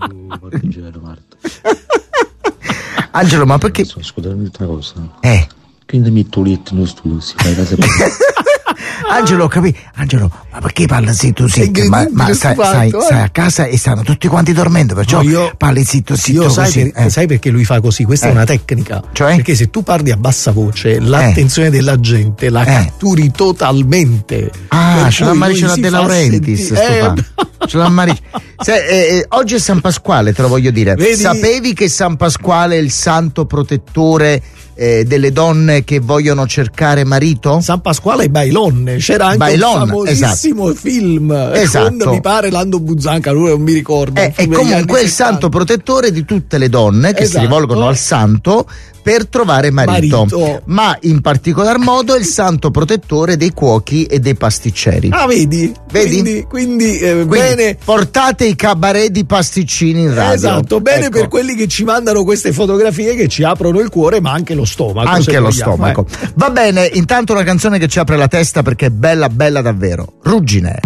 Speaker 2: Angelo, ma perché?
Speaker 15: Scusami una cosa.
Speaker 2: Eh.
Speaker 15: Quindi metto lì nello studio, si fa casa per
Speaker 2: Angelo, capi? Angelo, ma perché parli zitto zitto? Ma, ma stai,
Speaker 3: fatto,
Speaker 2: stai,
Speaker 3: eh?
Speaker 2: stai a casa e stanno tutti quanti dormendo, perciò
Speaker 3: No, io,
Speaker 2: parli zitto zitto
Speaker 3: io sai,
Speaker 2: così.
Speaker 3: per,
Speaker 2: eh.
Speaker 3: sai perché lui fa così? Questa
Speaker 2: Eh.
Speaker 3: è una tecnica.
Speaker 2: Cioè?
Speaker 3: Perché se tu parli a bassa voce, l'attenzione della gente la
Speaker 2: Eh.
Speaker 3: catturi totalmente.
Speaker 2: Ah,
Speaker 3: Per
Speaker 2: ce
Speaker 3: cui
Speaker 2: l'ha
Speaker 3: lui
Speaker 2: Maricela
Speaker 3: si
Speaker 2: De
Speaker 3: fa
Speaker 2: Laurentiis,
Speaker 3: sentire-
Speaker 2: sto
Speaker 3: eh,
Speaker 2: fa. Ce l'ha Maric- Se, eh, eh, oggi è San Pasquale, te lo voglio dire.
Speaker 3: Vedi?
Speaker 2: Sapevi che San Pasquale è il santo protettore eh, delle donne che vogliono cercare marito?
Speaker 3: San Pasquale e Bailon, c'era anche
Speaker 2: Bailon,
Speaker 3: un famosissimo
Speaker 2: esatto.
Speaker 3: film
Speaker 2: Esatto.
Speaker 3: con, mi pare, Lando Buzzanca, lui non mi ricordo.
Speaker 2: Eh,
Speaker 3: un
Speaker 2: è
Speaker 3: film degli
Speaker 2: comunque
Speaker 3: anni
Speaker 2: il santo
Speaker 3: settanta.
Speaker 2: protettore di tutte le donne che
Speaker 3: Esatto.
Speaker 2: si rivolgono al santo per trovare marito,
Speaker 3: Marito.
Speaker 2: ma in particolar modo è il santo protettore dei cuochi e dei pasticceri.
Speaker 3: Ah, vedi?
Speaker 2: Vedi?
Speaker 3: Quindi, quindi, eh,
Speaker 2: Quindi
Speaker 3: bene.
Speaker 2: portate i cabaret di pasticcini in radio.
Speaker 3: Esatto, bene
Speaker 2: Ecco.
Speaker 3: per quelli che ci mandano queste fotografie che ci aprono il cuore ma anche lo stomaco. se
Speaker 2: Anche lo
Speaker 3: vogliamo,
Speaker 2: stomaco.
Speaker 3: eh.
Speaker 2: Va bene, intanto una canzone che ci apre la testa perché è bella, bella davvero. Ruggine.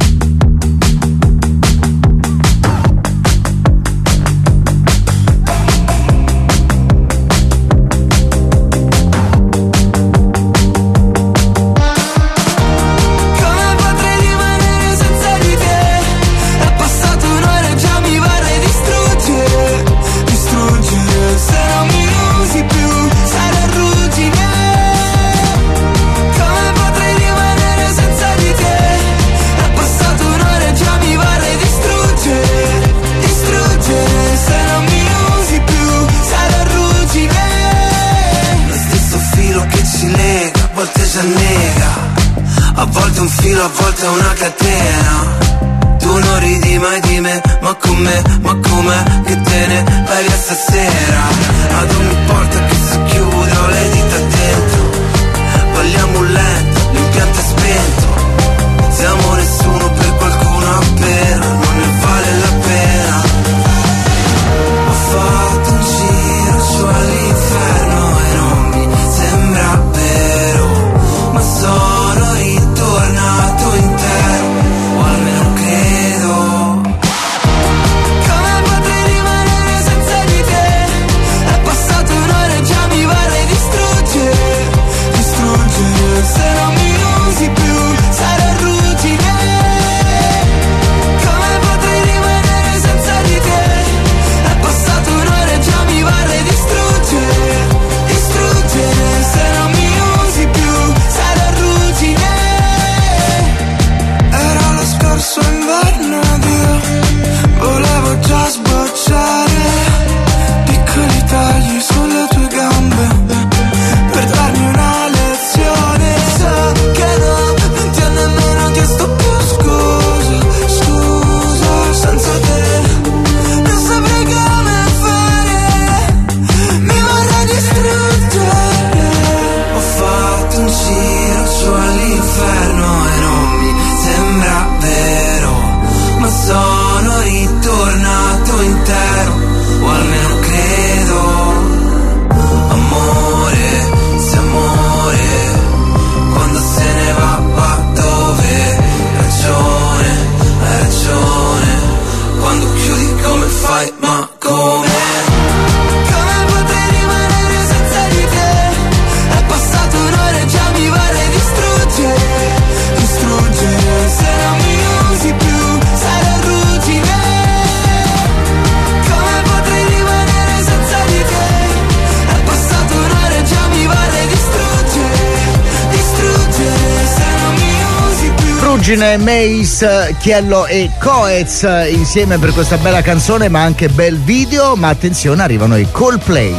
Speaker 7: Come potrei rimanere senza di te? È passato un'ora e già mi vorrei distruggere, distruggere. Se non mi usi più sarò ruggine. Come potrei rimanere senza di te? È passato un'ora e già mi vorrei distruggere, distruggere. Se non mi usi più sarò ruggine. Lo stesso filo che ci lega, a volte ci annega. A volte un filo, a volte una catena. Tu non ridi mai di me, ma con me, ma com'è che te ne vai via stasera? Ad ogni porta che si chiude ho le dita dentro. Balliamo un lento, l'impianto è spento. Siamo nessuno per qualcuno appena, non ne vale la pena. Ho fatto un giro su all'inferno e non mi sembra vero, ma sono ritornato intero, o almeno credo. Come potrei rimanere senza di te? È passato un'ora e già mi vorrei distruggere, distruggere. Se non mi usi più
Speaker 2: Ruggine, Mace, Chiello e Coez insieme per questa bella canzone, ma anche bel video. Ma attenzione, arrivano i Coldplay.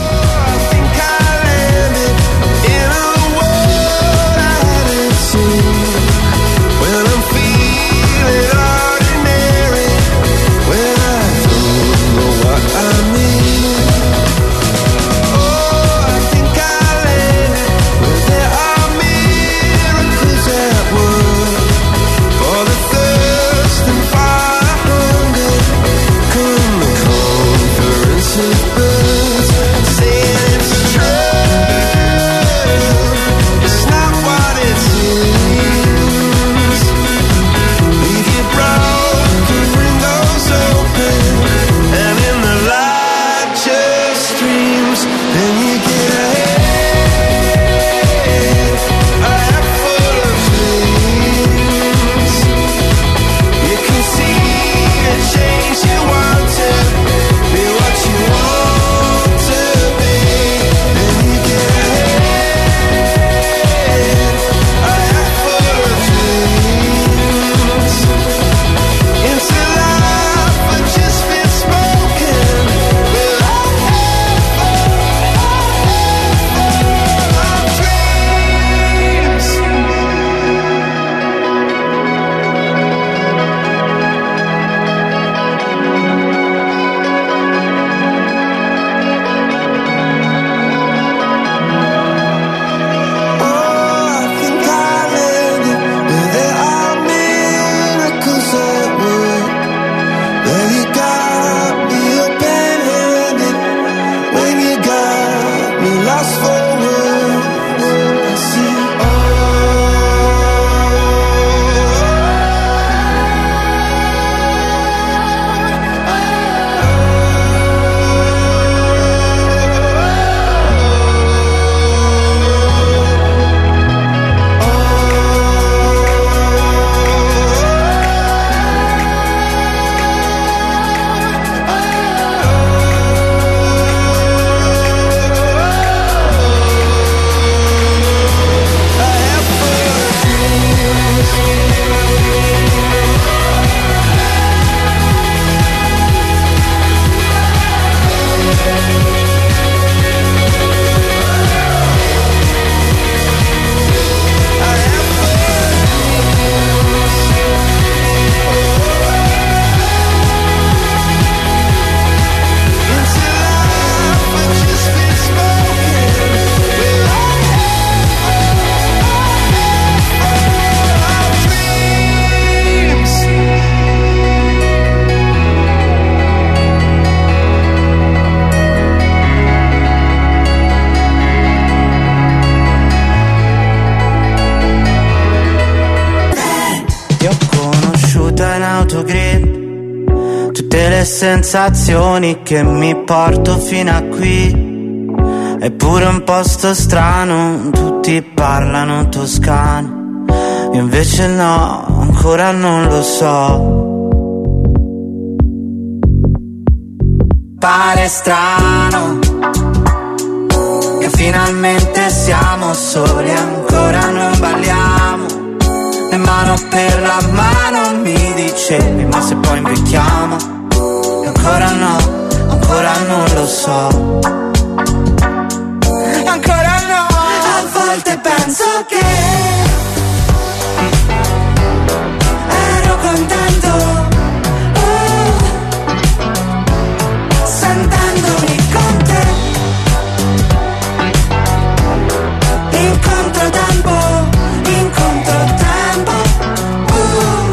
Speaker 16: Sensazioni che mi porto fino a qui, eppure un posto strano, tutti parlano toscano, io invece no, ancora non lo so. Pare strano che finalmente siamo soli, ancora non balliamo, le mano per la mano mi dicevi, ma se poi invecchiamo. Ancora no, ancora non lo so. Ancora no. A volte penso che ero contento, oh, sentendomi con te. Incontro tempo, incontro tempo, uh.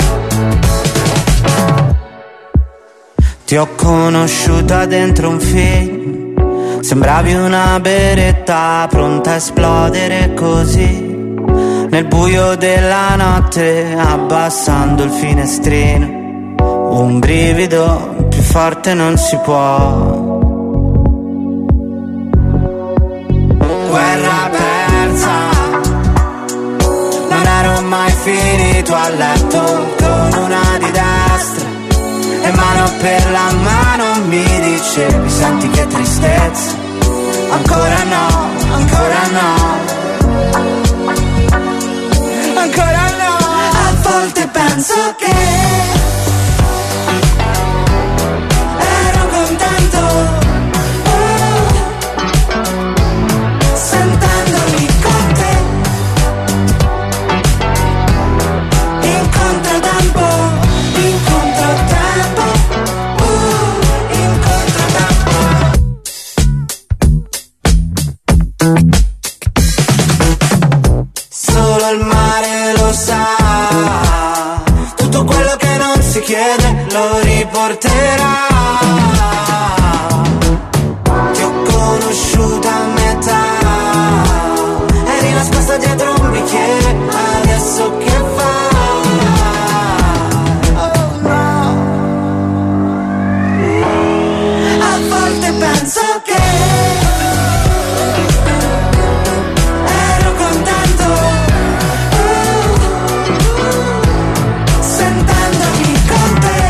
Speaker 16: Ti ho conosciuta dentro un film, sembravi una beretta pronta a esplodere così, nel buio della notte abbassando il finestrino, un brivido più forte non si può. Guerra persa, non ero mai finito a letto con una di destra e mano per la mano mi dicevi senti che tristezza, ancora no, ancora no, ancora no. A volte volte penso che ero contento, oh, sentendomi con te. Incontro tempo, incontro tempo, uh, incontro tempo. Solo il mare lo sa, tutto quello che non si chiede lo riporterà. Ti ho conosciuta a metà, eri nascosta dietro un bicchiere, adesso che fai? Oh no. A volte penso che ero contento, sentendomi con te.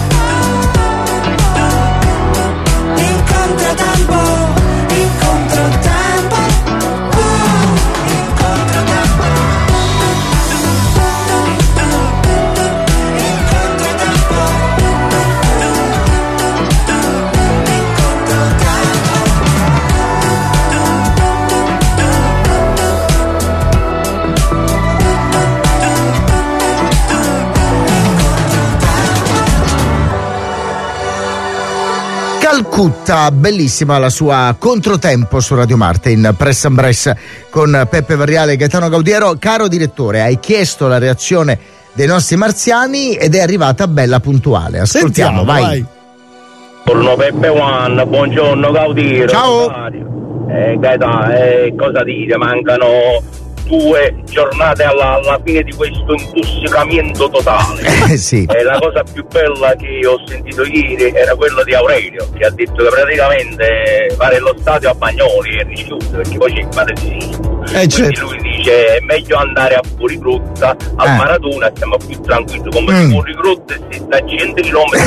Speaker 16: Incontro tempo, incontro tempo, uh, incontro tempo. Incontro tempo, incontro
Speaker 2: Calcutta, bellissima la sua Controtempo su Radio Marte in Press and Press con Peppe Varriale e Gaetano Gaudiero. Caro direttore, hai chiesto la reazione dei nostri marziani ed è arrivata bella puntuale. Ascoltiamo,
Speaker 3: Sentiamo,
Speaker 2: vai.
Speaker 3: vai.
Speaker 17: Buongiorno Peppe One, buongiorno Gaudiero.
Speaker 2: Ciao.
Speaker 17: Eh, Gaetano, eh, cosa dite? Mancano due giornate alla, alla fine di questo intossicamento totale.
Speaker 2: Eh sì.
Speaker 17: E la cosa più bella che ho sentito ieri era quella di Aurelio, che ha detto che praticamente fare lo stadio a Bagnoli è rifiuto, perché poi c'è il padre di
Speaker 3: Eh, certo.
Speaker 17: lui dice è meglio andare a Fuorigrotta al
Speaker 2: Eh.
Speaker 17: Maratona, siamo più tranquilli. Come
Speaker 2: Mm.
Speaker 17: Fuorigrotta si sta a cento chilometri.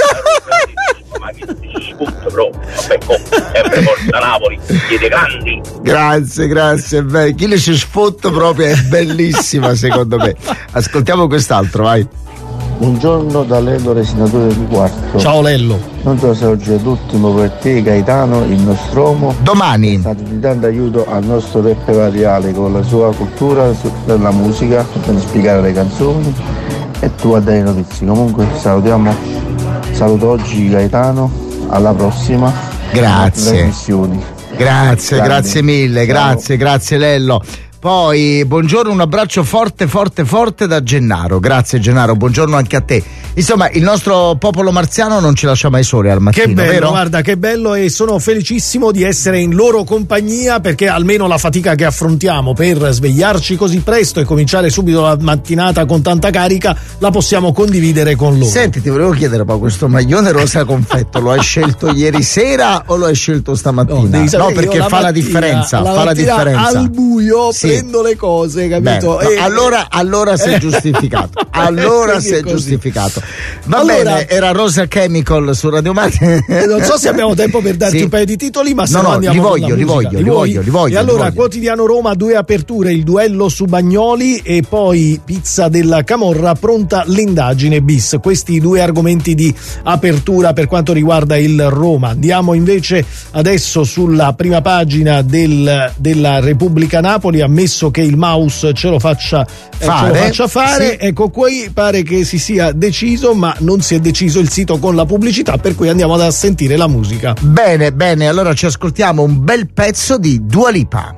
Speaker 17: Ma che si sputta proprio. Vabbè, co, sempre Forza Napoli, siete grandi.
Speaker 2: Grazie, grazie. Beh, chi le si sfotta proprio è bellissima secondo me. Ascoltiamo quest'altro, vai.
Speaker 15: Buongiorno da Lello, resinatore del quarto.
Speaker 3: Ciao Lello.
Speaker 15: Non so se oggi è l'ultimo per te, Gaetano, il Nostromo.
Speaker 2: Domani.
Speaker 15: È stato di tanto aiuto al nostro Peppe Variale con la sua cultura per la musica, per spiegare le canzoni e tu a dare notizie. Comunque salutiamo, saluto oggi Gaetano, alla prossima.
Speaker 2: Grazie.
Speaker 15: Trasmissioni.
Speaker 2: Grazie,
Speaker 15: Grande.
Speaker 2: grazie mille,
Speaker 15: Ciao.
Speaker 2: grazie, grazie Lello. Poi buongiorno, un abbraccio forte, forte, forte da Gennaro. Grazie Gennaro, buongiorno anche a te. Insomma, il nostro popolo marziano non ci lascia mai soli al mattino,
Speaker 3: Che bello,
Speaker 2: vero?
Speaker 3: guarda, che bello, e sono felicissimo di essere in loro compagnia, perché almeno la fatica che affrontiamo per svegliarci così presto e cominciare subito la mattinata con tanta carica la possiamo condividere con loro.
Speaker 2: Senti, ti volevo chiedere, ma questo maglione rosa confetto lo hai scelto ieri sera o lo hai scelto stamattina?
Speaker 3: No, devi sapere
Speaker 2: No,
Speaker 3: che
Speaker 2: perché
Speaker 3: io la
Speaker 2: fa la
Speaker 3: mattina-
Speaker 2: differenza,
Speaker 3: la
Speaker 2: fa la
Speaker 3: mattina
Speaker 2: differenza.
Speaker 3: al buio
Speaker 2: Sì.
Speaker 3: prendo le cose, capito?
Speaker 2: Beh, no,
Speaker 3: E-
Speaker 2: allora, allora sei
Speaker 3: Eh.
Speaker 2: giustificato. Allora
Speaker 3: Quindi
Speaker 2: sei
Speaker 3: è così.
Speaker 2: giustificato. Va
Speaker 3: Allora-
Speaker 2: bene, era Rosa Chemical su Radio Marte.
Speaker 3: Eh, non so se abbiamo tempo per darti
Speaker 2: Sì.
Speaker 3: un paio di titoli, ma se
Speaker 2: No,
Speaker 3: no,
Speaker 2: no,
Speaker 3: andiamo
Speaker 2: li
Speaker 3: con
Speaker 2: voglio,
Speaker 3: la
Speaker 2: li
Speaker 3: musica.
Speaker 2: voglio, li voglio, li voglio,
Speaker 3: E allora,
Speaker 2: li voglio.
Speaker 3: Quotidiano Roma, due aperture, il duello su Bagnoli e poi Pizza della Camorra, pronta l'indagine bis. Questi due argomenti di apertura per quanto riguarda il Roma. Andiamo invece adesso sulla prima pagina del, della Repubblica Napoli, ammesso che il mouse ce lo faccia eh,
Speaker 2: Fare,
Speaker 3: ce lo faccia fare.
Speaker 2: sì.
Speaker 3: Ecco, qui pare che si sia deciso, ma non si è deciso il sito con la pubblicità, per cui andiamo ad sentire la musica.
Speaker 2: Bene, bene, allora ci ascoltiamo un bel pezzo di Dua Lipa.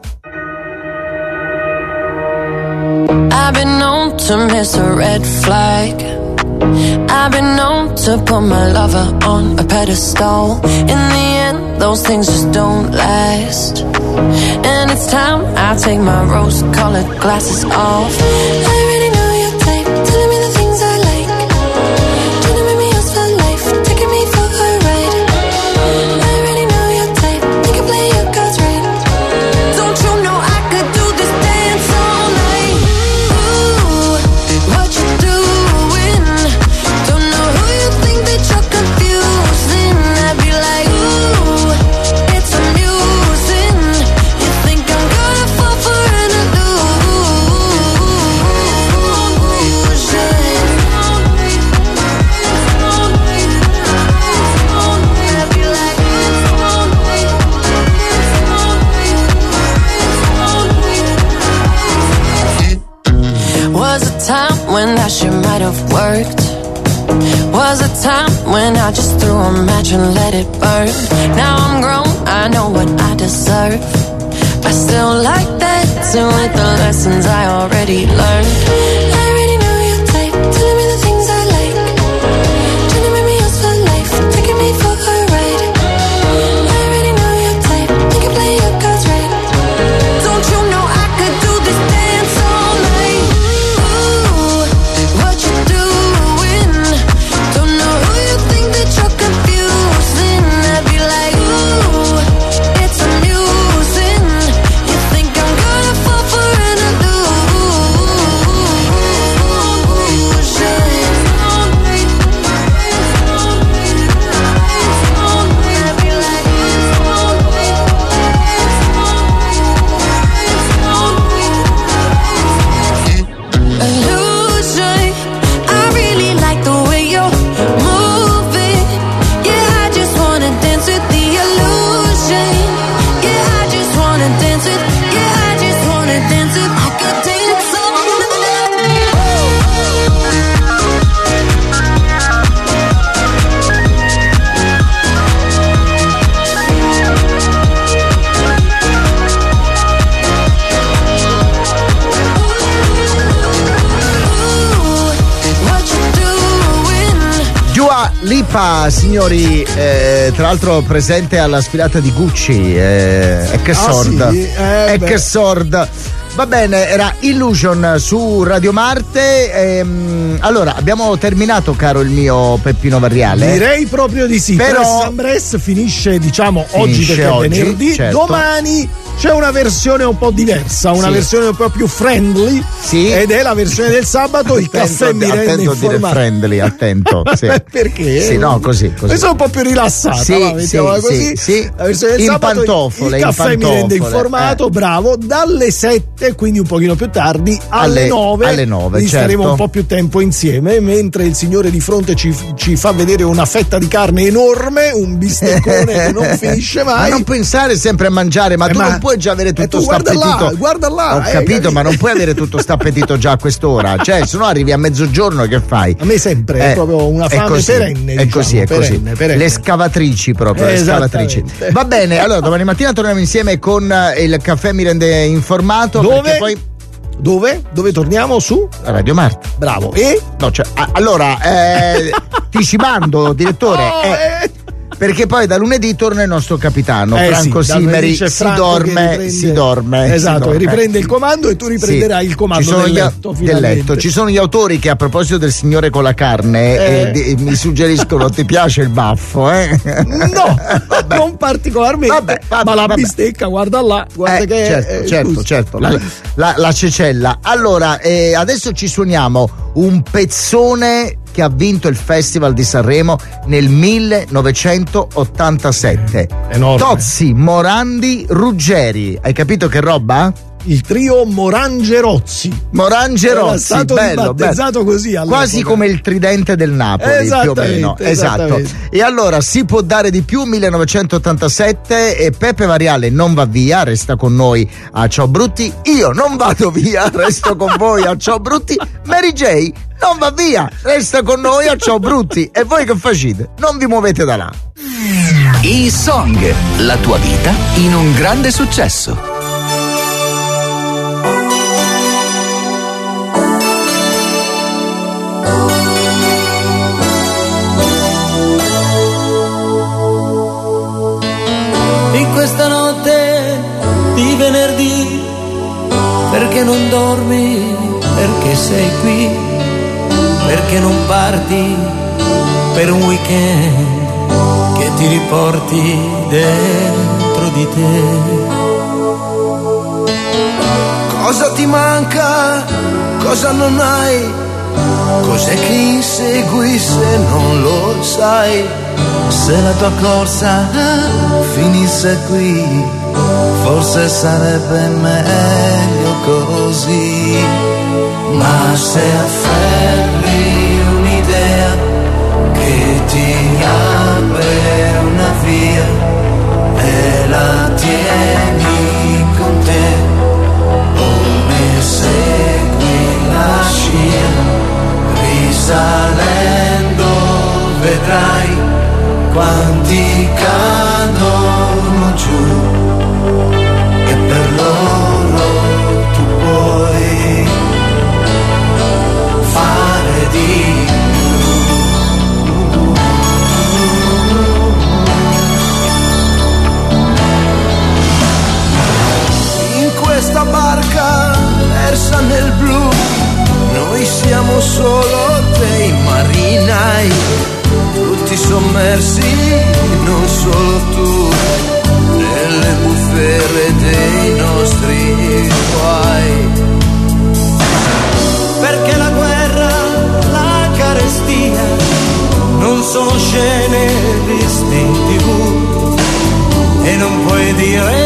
Speaker 18: I've been known to miss a red flag. I've been known to put my lover on a pedestal. In the end, those things just don't last. And it's time I take my rose-colored glasses off. I already know your type, telling me the things I like. Trying to make me yours for life, taking me for a ride. I already know your type, you can play your cards right. Don't you know I could do this dance all night? Ooh, what you doing? Don't know who you think that you're confusing. I'd be like, ooh, it's amusing. You think I'm gonna fall for an illusion? was a time when I just threw a match and let it burn. Now I'm grown, I know what I deserve. I still like dancing with the lessons I already learned. I already know your type, telling me the things I like, trying to make me yours for life, taking me for a ride. I already know your type, you can play your cards right. Don't you know I could do this dance all night? Ooh, what you doing? Don't know who you think that you're confusing. I'd be like, ooh, it's amusing. You think I'm gonna fall for an illusion? I really like the way you're moving. Yeah, I just wanna dance with the illusion. Yeah, I just wanna dance with. Yeah, I just wanna dance with. I could dance all
Speaker 2: Dua Lipa, signori, eh, tra l'altro presente alla sfilata di Gucci, eh, e che
Speaker 3: Ah,
Speaker 2: sorda,
Speaker 3: sì? Eh,
Speaker 2: e
Speaker 3: beh.
Speaker 2: che sorda. Va bene, era Illusion su Radio Marte. ehm, allora, abbiamo terminato, caro il mio Peppino Varriale.
Speaker 3: Direi proprio di sì.
Speaker 2: Però-
Speaker 3: Press and Press finisce, diciamo, oggi
Speaker 2: Finisce
Speaker 3: perché
Speaker 2: oggi,
Speaker 3: è venerdì.
Speaker 2: certo.
Speaker 3: Domani c'è una versione un po' diversa, una
Speaker 2: Sì.
Speaker 3: versione un po' più friendly.
Speaker 2: Sì.
Speaker 3: Ed è la versione del sabato. Il
Speaker 2: Attento,
Speaker 3: caffè mi rende
Speaker 2: attento a dire
Speaker 3: informato.
Speaker 2: friendly, attento. Sì.
Speaker 3: Perché?
Speaker 2: Sì, no, così, così.
Speaker 3: Questa è un po' più rilassata,
Speaker 2: Sì,
Speaker 3: va, mettiamola
Speaker 2: sì,
Speaker 3: così.
Speaker 2: sì, sì.
Speaker 3: La versione del
Speaker 2: In
Speaker 3: sabato,
Speaker 2: pantofole,
Speaker 3: il
Speaker 2: in
Speaker 3: caffè mi rende
Speaker 2: pantofole,
Speaker 3: informato,
Speaker 2: eh.
Speaker 3: bravo, dalle sette, quindi un pochino più tardi, alle,
Speaker 2: Alle-
Speaker 3: nove.
Speaker 2: alle nove,
Speaker 3: quindi staremo
Speaker 2: certo.
Speaker 3: un po' più tempo insieme, mentre il signore di fronte ci, ci fa vedere una fetta di carne enorme, un bisteccone che non finisce mai.
Speaker 2: Ma non pensare sempre a mangiare, ma
Speaker 3: Eh,
Speaker 2: tu
Speaker 3: ma-
Speaker 2: non puoi già avere
Speaker 3: eh,
Speaker 2: tutto
Speaker 3: tu
Speaker 2: sto
Speaker 3: guarda là,
Speaker 2: appetito.
Speaker 3: guarda là,
Speaker 2: Ho
Speaker 3: eh,
Speaker 2: capito,
Speaker 3: capito?
Speaker 2: ma non puoi avere tutto sto appetito già a quest'ora. Cioè, se no arrivi a mezzogiorno, che fai?
Speaker 3: A me sempre, è proprio una
Speaker 2: è
Speaker 3: fame
Speaker 2: così,
Speaker 3: perenne,
Speaker 2: È
Speaker 3: diciamo,
Speaker 2: così, è così.
Speaker 3: perenne, perenne.
Speaker 2: Le scavatrici proprio, le scavatrici.
Speaker 3: Esattamente.
Speaker 2: Va bene, allora domani mattina torniamo insieme con eh, il caffè mi rende informato.
Speaker 3: Dove?
Speaker 2: Perché poi
Speaker 3: Dove? Dove torniamo? Su?
Speaker 2: Radio Marte.
Speaker 3: Bravo. E?
Speaker 2: No, cioè, a- allora, eh, ti ci mando, direttore.
Speaker 3: Oh,
Speaker 2: eh,
Speaker 3: eh.
Speaker 2: Perché poi da lunedì torna il nostro capitano,
Speaker 3: Eh
Speaker 2: Franco
Speaker 3: sì, da lunedì
Speaker 2: Simeri.
Speaker 3: c'è
Speaker 2: Si
Speaker 3: Franco che
Speaker 2: dorme,
Speaker 3: riprende-
Speaker 2: si dorme.
Speaker 3: Esatto,
Speaker 2: si dorme.
Speaker 3: riprende il comando e tu riprenderai
Speaker 2: Sì.
Speaker 3: il comando
Speaker 2: Ci sono
Speaker 3: del
Speaker 2: gli-
Speaker 3: letto,
Speaker 2: del
Speaker 3: finalmente.
Speaker 2: letto. Ci sono gli autori che, a proposito del signore con la carne,
Speaker 3: Eh.
Speaker 2: eh, di- mi suggeriscono: ti piace il baffo, eh?
Speaker 3: No, non particolarmente.
Speaker 2: Vabbè, vabbè,
Speaker 3: ma la
Speaker 2: vabbè.
Speaker 3: bistecca, guarda là, guarda
Speaker 2: Eh,
Speaker 3: che è-
Speaker 2: certo,
Speaker 3: eh,
Speaker 2: certo,
Speaker 3: scusa.
Speaker 2: certo. La, la- la cecella. Allora, eh, adesso ci suoniamo un pezzone che ha vinto il Festival di Sanremo nel millenovecentottantasette.
Speaker 3: Enorme.
Speaker 2: Tozzi, Morandi, Ruggeri. Hai capito che roba?
Speaker 3: Il trio Morangerozzi.
Speaker 2: Morangerozzi,
Speaker 3: Era stato
Speaker 2: bello,
Speaker 3: ribattezzato
Speaker 2: bello.
Speaker 3: così all'epoca.
Speaker 2: Quasi come il tridente del Napoli, più o
Speaker 3: Esattamente,
Speaker 2: meno. Esatto.
Speaker 3: esattamente.
Speaker 2: E allora si può dare di più, millenovecentottantasette, e Peppe Variale non va via, resta con noi a Ciao Brutti. Io non vado via, resto con voi a Ciao Brutti. Mary J non va via, resta con noi a Ciao Brutti. E voi che facete? Non vi muovete da là.
Speaker 19: E-Song, la tua vita in un grande successo.
Speaker 12: In questa notte di venerdì, perché non dormi, perché sei qui, perché non parti per un weekend che ti riporti dentro di te.
Speaker 16: Cosa ti manca? Cosa non hai? Cos'è che insegui se non lo sai? Se la tua corsa finisse qui, forse sarebbe meglio così. Ma se afferri un'idea che ti apre una via e la tieni con te, come segui la scia risalendo vedrai quanti cadono giù, che per loro tu puoi fare di più. In questa barca persa nel blu, noi siamo solo dei marinai, tutti sommersi, non solo tu, nelle bufere dei nostri guai. Perché la guerra, la carestia, non sono scene viste in tivù, e non puoi dire